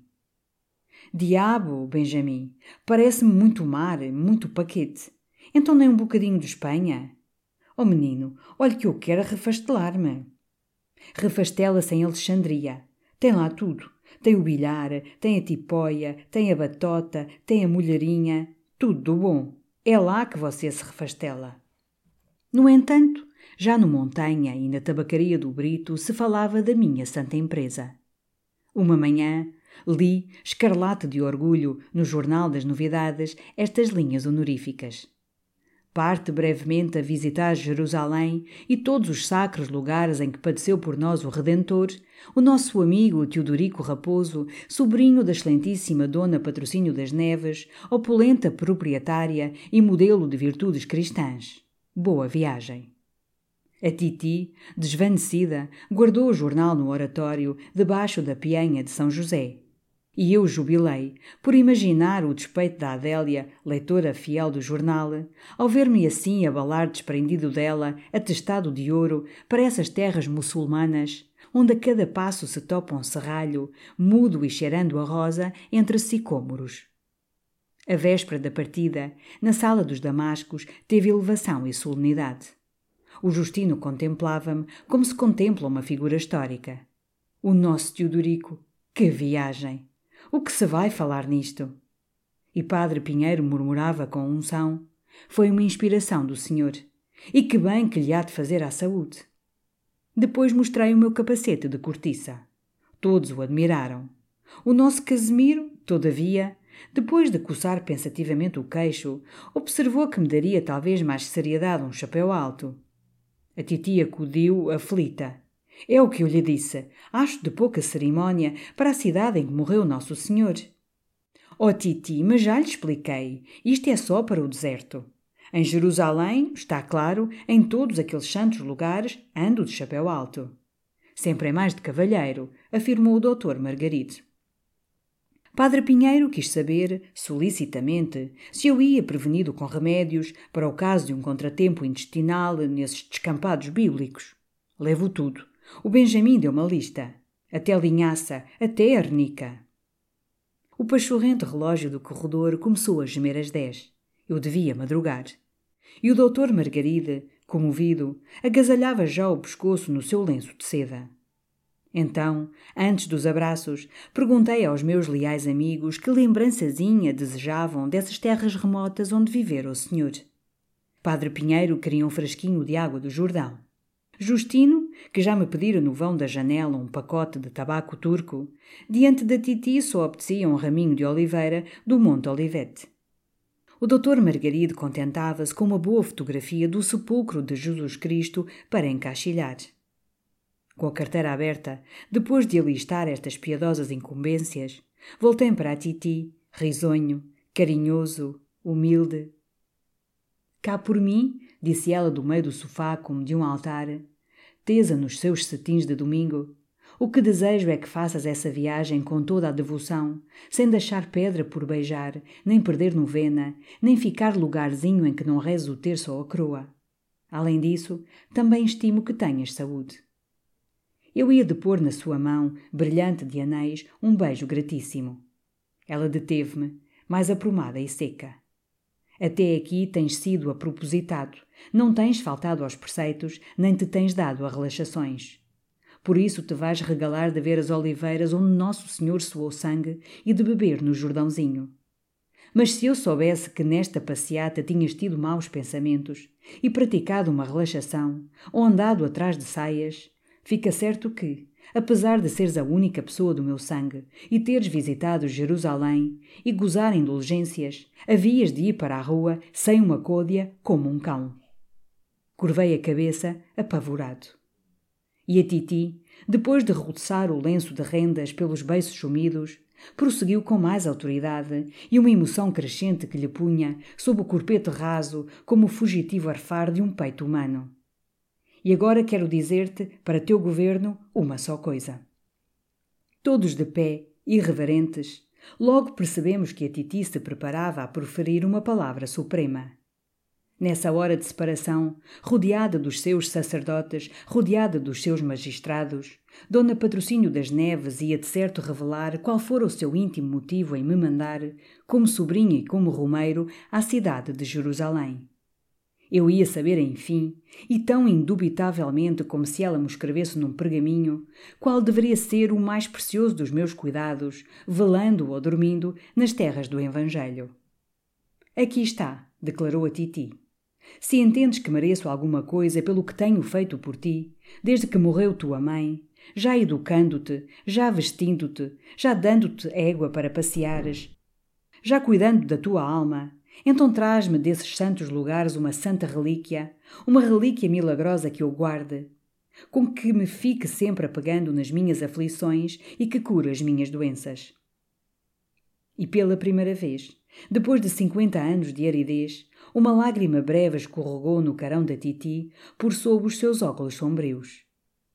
Diabo, Benjamim, parece-me muito mar, muito paquete. Então nem um bocadinho de Espanha? Oh menino, olhe que eu quero refastelar-me. Refastela-se em Alexandria. Tem lá tudo. Tem o bilhar, tem a tipóia, tem a batota, tem a mulherinha, tudo do bom. É lá que você se refastela. No entanto, já no Montanha e na tabacaria do Brito se falava da minha santa empresa. Uma manhã, li, escarlate de orgulho, no Jornal das Novidades, estas linhas honoríficas. Parte brevemente a visitar Jerusalém e todos os sacros lugares em que padeceu por nós o Redentor, o nosso amigo Teodorico Raposo, sobrinho da excelentíssima Dona Patrocínio das Neves, opulenta proprietária e modelo de virtudes cristãs. Boa viagem. A Titi, desvanecida, guardou o jornal no oratório, debaixo da pianha de São José. E eu jubilei, por imaginar o despeito da Adélia, leitora fiel do jornal, ao ver-me assim abalar desprendido dela, atestado de ouro, para essas terras muçulmanas, onde a cada passo se topa um serralho, mudo e cheirando a rosa, entre sicômoros. A véspera da partida, na sala dos Damascos, teve elevação e solenidade. O Justino contemplava-me como se contempla uma figura histórica. O nosso Teodorico, que viagem! O que se vai falar nisto? E Padre Pinheiro murmurava com unção: foi uma inspiração do Senhor. E que bem que lhe há de fazer à saúde. Depois mostrei o meu capacete de cortiça. Todos o admiraram. O nosso Casimiro, todavia, depois de coçar pensativamente o queixo, observou que me daria talvez mais seriedade um chapéu alto. A Titi acudiu aflita. É o que eu lhe disse. Acho de pouca cerimónia para a cidade em que morreu Nosso Senhor. Oh, Titi, mas já lhe expliquei. Isto é só para o deserto. Em Jerusalém, está claro, em todos aqueles santos lugares, ando de chapéu alto. Sempre é mais de cavalheiro, afirmou o doutor Margaride. Padre Pinheiro quis saber, solicitamente, se eu ia prevenido com remédios para o caso de um contratempo intestinal nesses descampados bíblicos. Levo tudo. O Benjamim deu uma lista. Até linhaça, até arnica. O pachorrento relógio do corredor começou a gemer às dez. Eu devia madrugar. E o doutor Margaride, comovido, agasalhava já o pescoço no seu lenço de seda. Então, antes dos abraços, perguntei aos meus leais amigos que lembrançazinha desejavam dessas terras remotas onde vivera o Senhor. Padre Pinheiro queria um frasquinho de água do Jordão. Justino, que já me pedira no vão da janela um pacote de tabaco turco, diante da Titi só obedecia um raminho de oliveira do Monte Olivete. O doutor Margarido contentava-se com uma boa fotografia do sepulcro de Jesus Cristo para encaixilhar. Com a carteira aberta, depois de alistar estas piedosas incumbências, voltei para a Titi, risonho, carinhoso, humilde. Cá por mim, disse ela do meio do sofá como de um altar, tesa nos seus cetins de domingo, o que desejo é que faças essa viagem com toda a devoção, sem deixar pedra por beijar, nem perder novena, nem ficar lugarzinho em que não rezo o terço ou a croa. Além disso, também estimo que tenhas saúde. Eu ia depor na sua mão, brilhante de anéis, um beijo gratíssimo. Ela deteve-me, mais aprumada e seca. Até aqui tens sido apropositado, não tens faltado aos preceitos, nem te tens dado a relaxações. Por isso te vais regalar de ver as oliveiras onde Nosso Senhor suou sangue e de beber no Jordãozinho. Mas se eu soubesse que nesta passeata tinhas tido maus pensamentos e praticado uma relaxação, ou andado atrás de saias, fica certo que, apesar de seres a única pessoa do meu sangue e teres visitado Jerusalém e gozar indulgências, havias de ir para a rua sem uma côdea como um cão. Curvei a cabeça, apavorado. E a Titi, depois de roçar o lenço de rendas pelos beiços sumidos, prosseguiu com mais autoridade e uma emoção crescente que lhe punha, sob o corpete raso, como o fugitivo arfar de um peito humano. E agora quero dizer-te, para teu governo, uma só coisa. Todos de pé, irreverentes, logo percebemos que a Titi se preparava a proferir uma palavra suprema. Nessa hora de separação, rodeada dos seus sacerdotes, rodeada dos seus magistrados, Dona Patrocínio das Neves ia de certo revelar qual fora o seu íntimo motivo em me mandar, como sobrinha e como romeiro, à cidade de Jerusalém. Eu ia saber, enfim, e tão indubitavelmente como se ela me escrevesse num pergaminho, qual deveria ser o mais precioso dos meus cuidados, velando ou dormindo nas terras do Evangelho. Aqui está, declarou a Titi. Se entendes que mereço alguma coisa pelo que tenho feito por ti, desde que morreu tua mãe, já educando-te, já vestindo-te, já dando-te égua para passeares, já cuidando da tua alma, então traz-me desses santos lugares uma santa relíquia, uma relíquia milagrosa que eu guarde, com que me fique sempre apegando nas minhas aflições e que cure as minhas doenças. E pela primeira vez, depois de cinquenta anos de aridez, uma lágrima breve escorregou no carão da Titi por sob os seus óculos sombrios.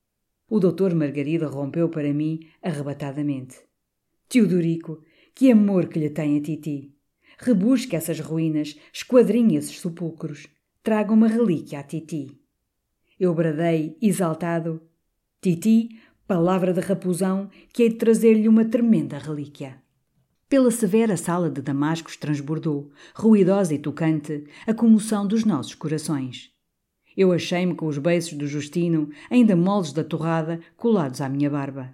O doutor Margarida rompeu para mim arrebatadamente. Teodorico, que amor que lhe tem a Titi! Rebusque essas ruínas, esquadrinhe esses sepulcros, traga uma relíquia à Titi. Eu bradei, exaltado, Titi, palavra de raposão, que hei de trazer-lhe uma tremenda relíquia. Pela severa sala de Damascos transbordou, ruidosa e tocante, a comoção dos nossos corações. Eu achei-me com os beiços do Justino, ainda moles da torrada, colados à minha barba.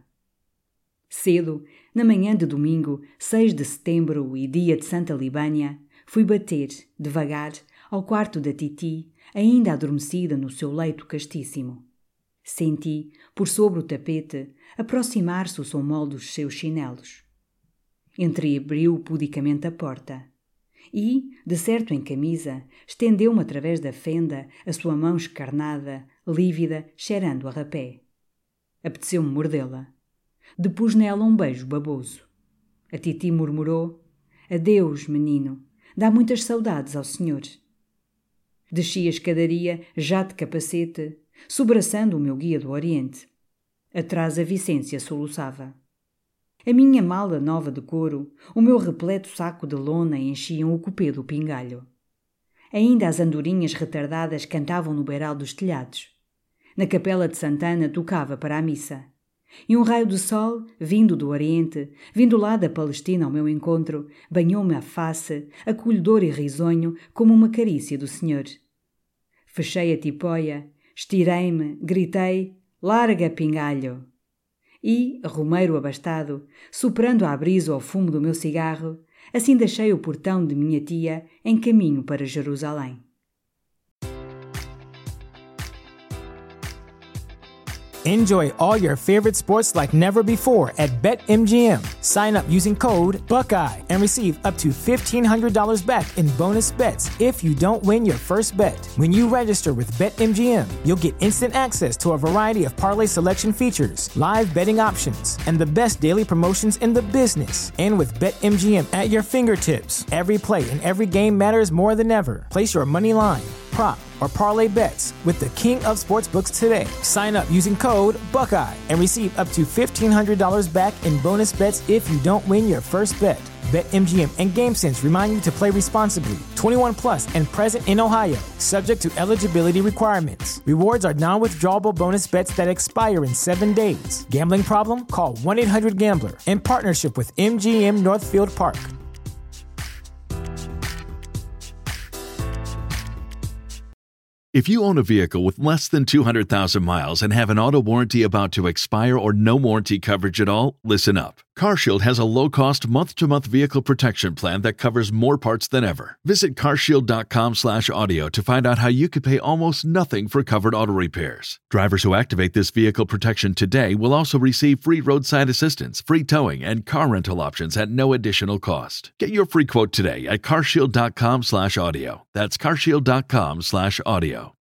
Cedo, na manhã de domingo, seis de setembro e dia de Santa Libânia, fui bater, devagar, ao quarto da Titi, ainda adormecida no seu leito castíssimo. Senti, por sobre o tapete, aproximar-se o som mole dos seus chinelos. Entreabriu pudicamente a porta e, de certo em camisa, estendeu-me através da fenda a sua mão escarnada, lívida, cheirando a rapé. Apeteceu-me mordê-la. Depus nela um beijo baboso. A Titi murmurou: adeus, menino, dá muitas saudades ao senhor. Desci a escadaria, já de capacete, sobraçando o meu guia do Oriente. Atrás a Vicência soluçava. A minha mala nova de couro, o meu repleto saco de lona enchiam o cupê do pingalho. Ainda as andorinhas retardadas cantavam no beiral dos telhados. Na capela de Santana tocava para a missa. E um raio de sol, vindo do Oriente, vindo lá da Palestina ao meu encontro, banhou-me a face, acolhedor e risonho, como uma carícia do Senhor. Fechei a tipóia, estirei-me, gritei: larga, pingalho! E, romeiro abastado, soprando à brisa ao fumo do meu cigarro, assim deixei o portão de minha tia em caminho para Jerusalém. Enjoy all your favorite sports like never before at BetMGM. Sign up using code Buckeye and receive up to fifteen hundred dollars back in bonus bets if you don't win your first bet. When you register with BetMGM, you'll get instant access to a variety of parlay selection features, live betting options, and the best daily promotions in the business. And with BetMGM at your fingertips, every play and every game matters more than ever. Place your money line, prop, or parlay bets with the king of sportsbooks today. Sign up using code Buckeye and receive up to fifteen hundred dollars back in bonus bets if you don't win your first bet. BetMGM and GameSense remind you to play responsibly. twenty-one plus and present in Ohio, subject to eligibility requirements. Rewards are non-withdrawable bonus bets that expire in seven days. Gambling problem? Call one eight hundred gambler. In partnership with M G M Northfield Park. If you own a vehicle with less than two hundred thousand miles and have an auto warranty about to expire or no warranty coverage at all, listen up. CarShield has a low-cost month-to-month vehicle protection plan that covers more parts than ever. Visit carshield.com slash audio to find out how you could pay almost nothing for covered auto repairs. Drivers who activate this vehicle protection today will also receive free roadside assistance, free towing, and car rental options at no additional cost. Get your free quote today at carshield.com slash audio. That's carshield.com slash audio.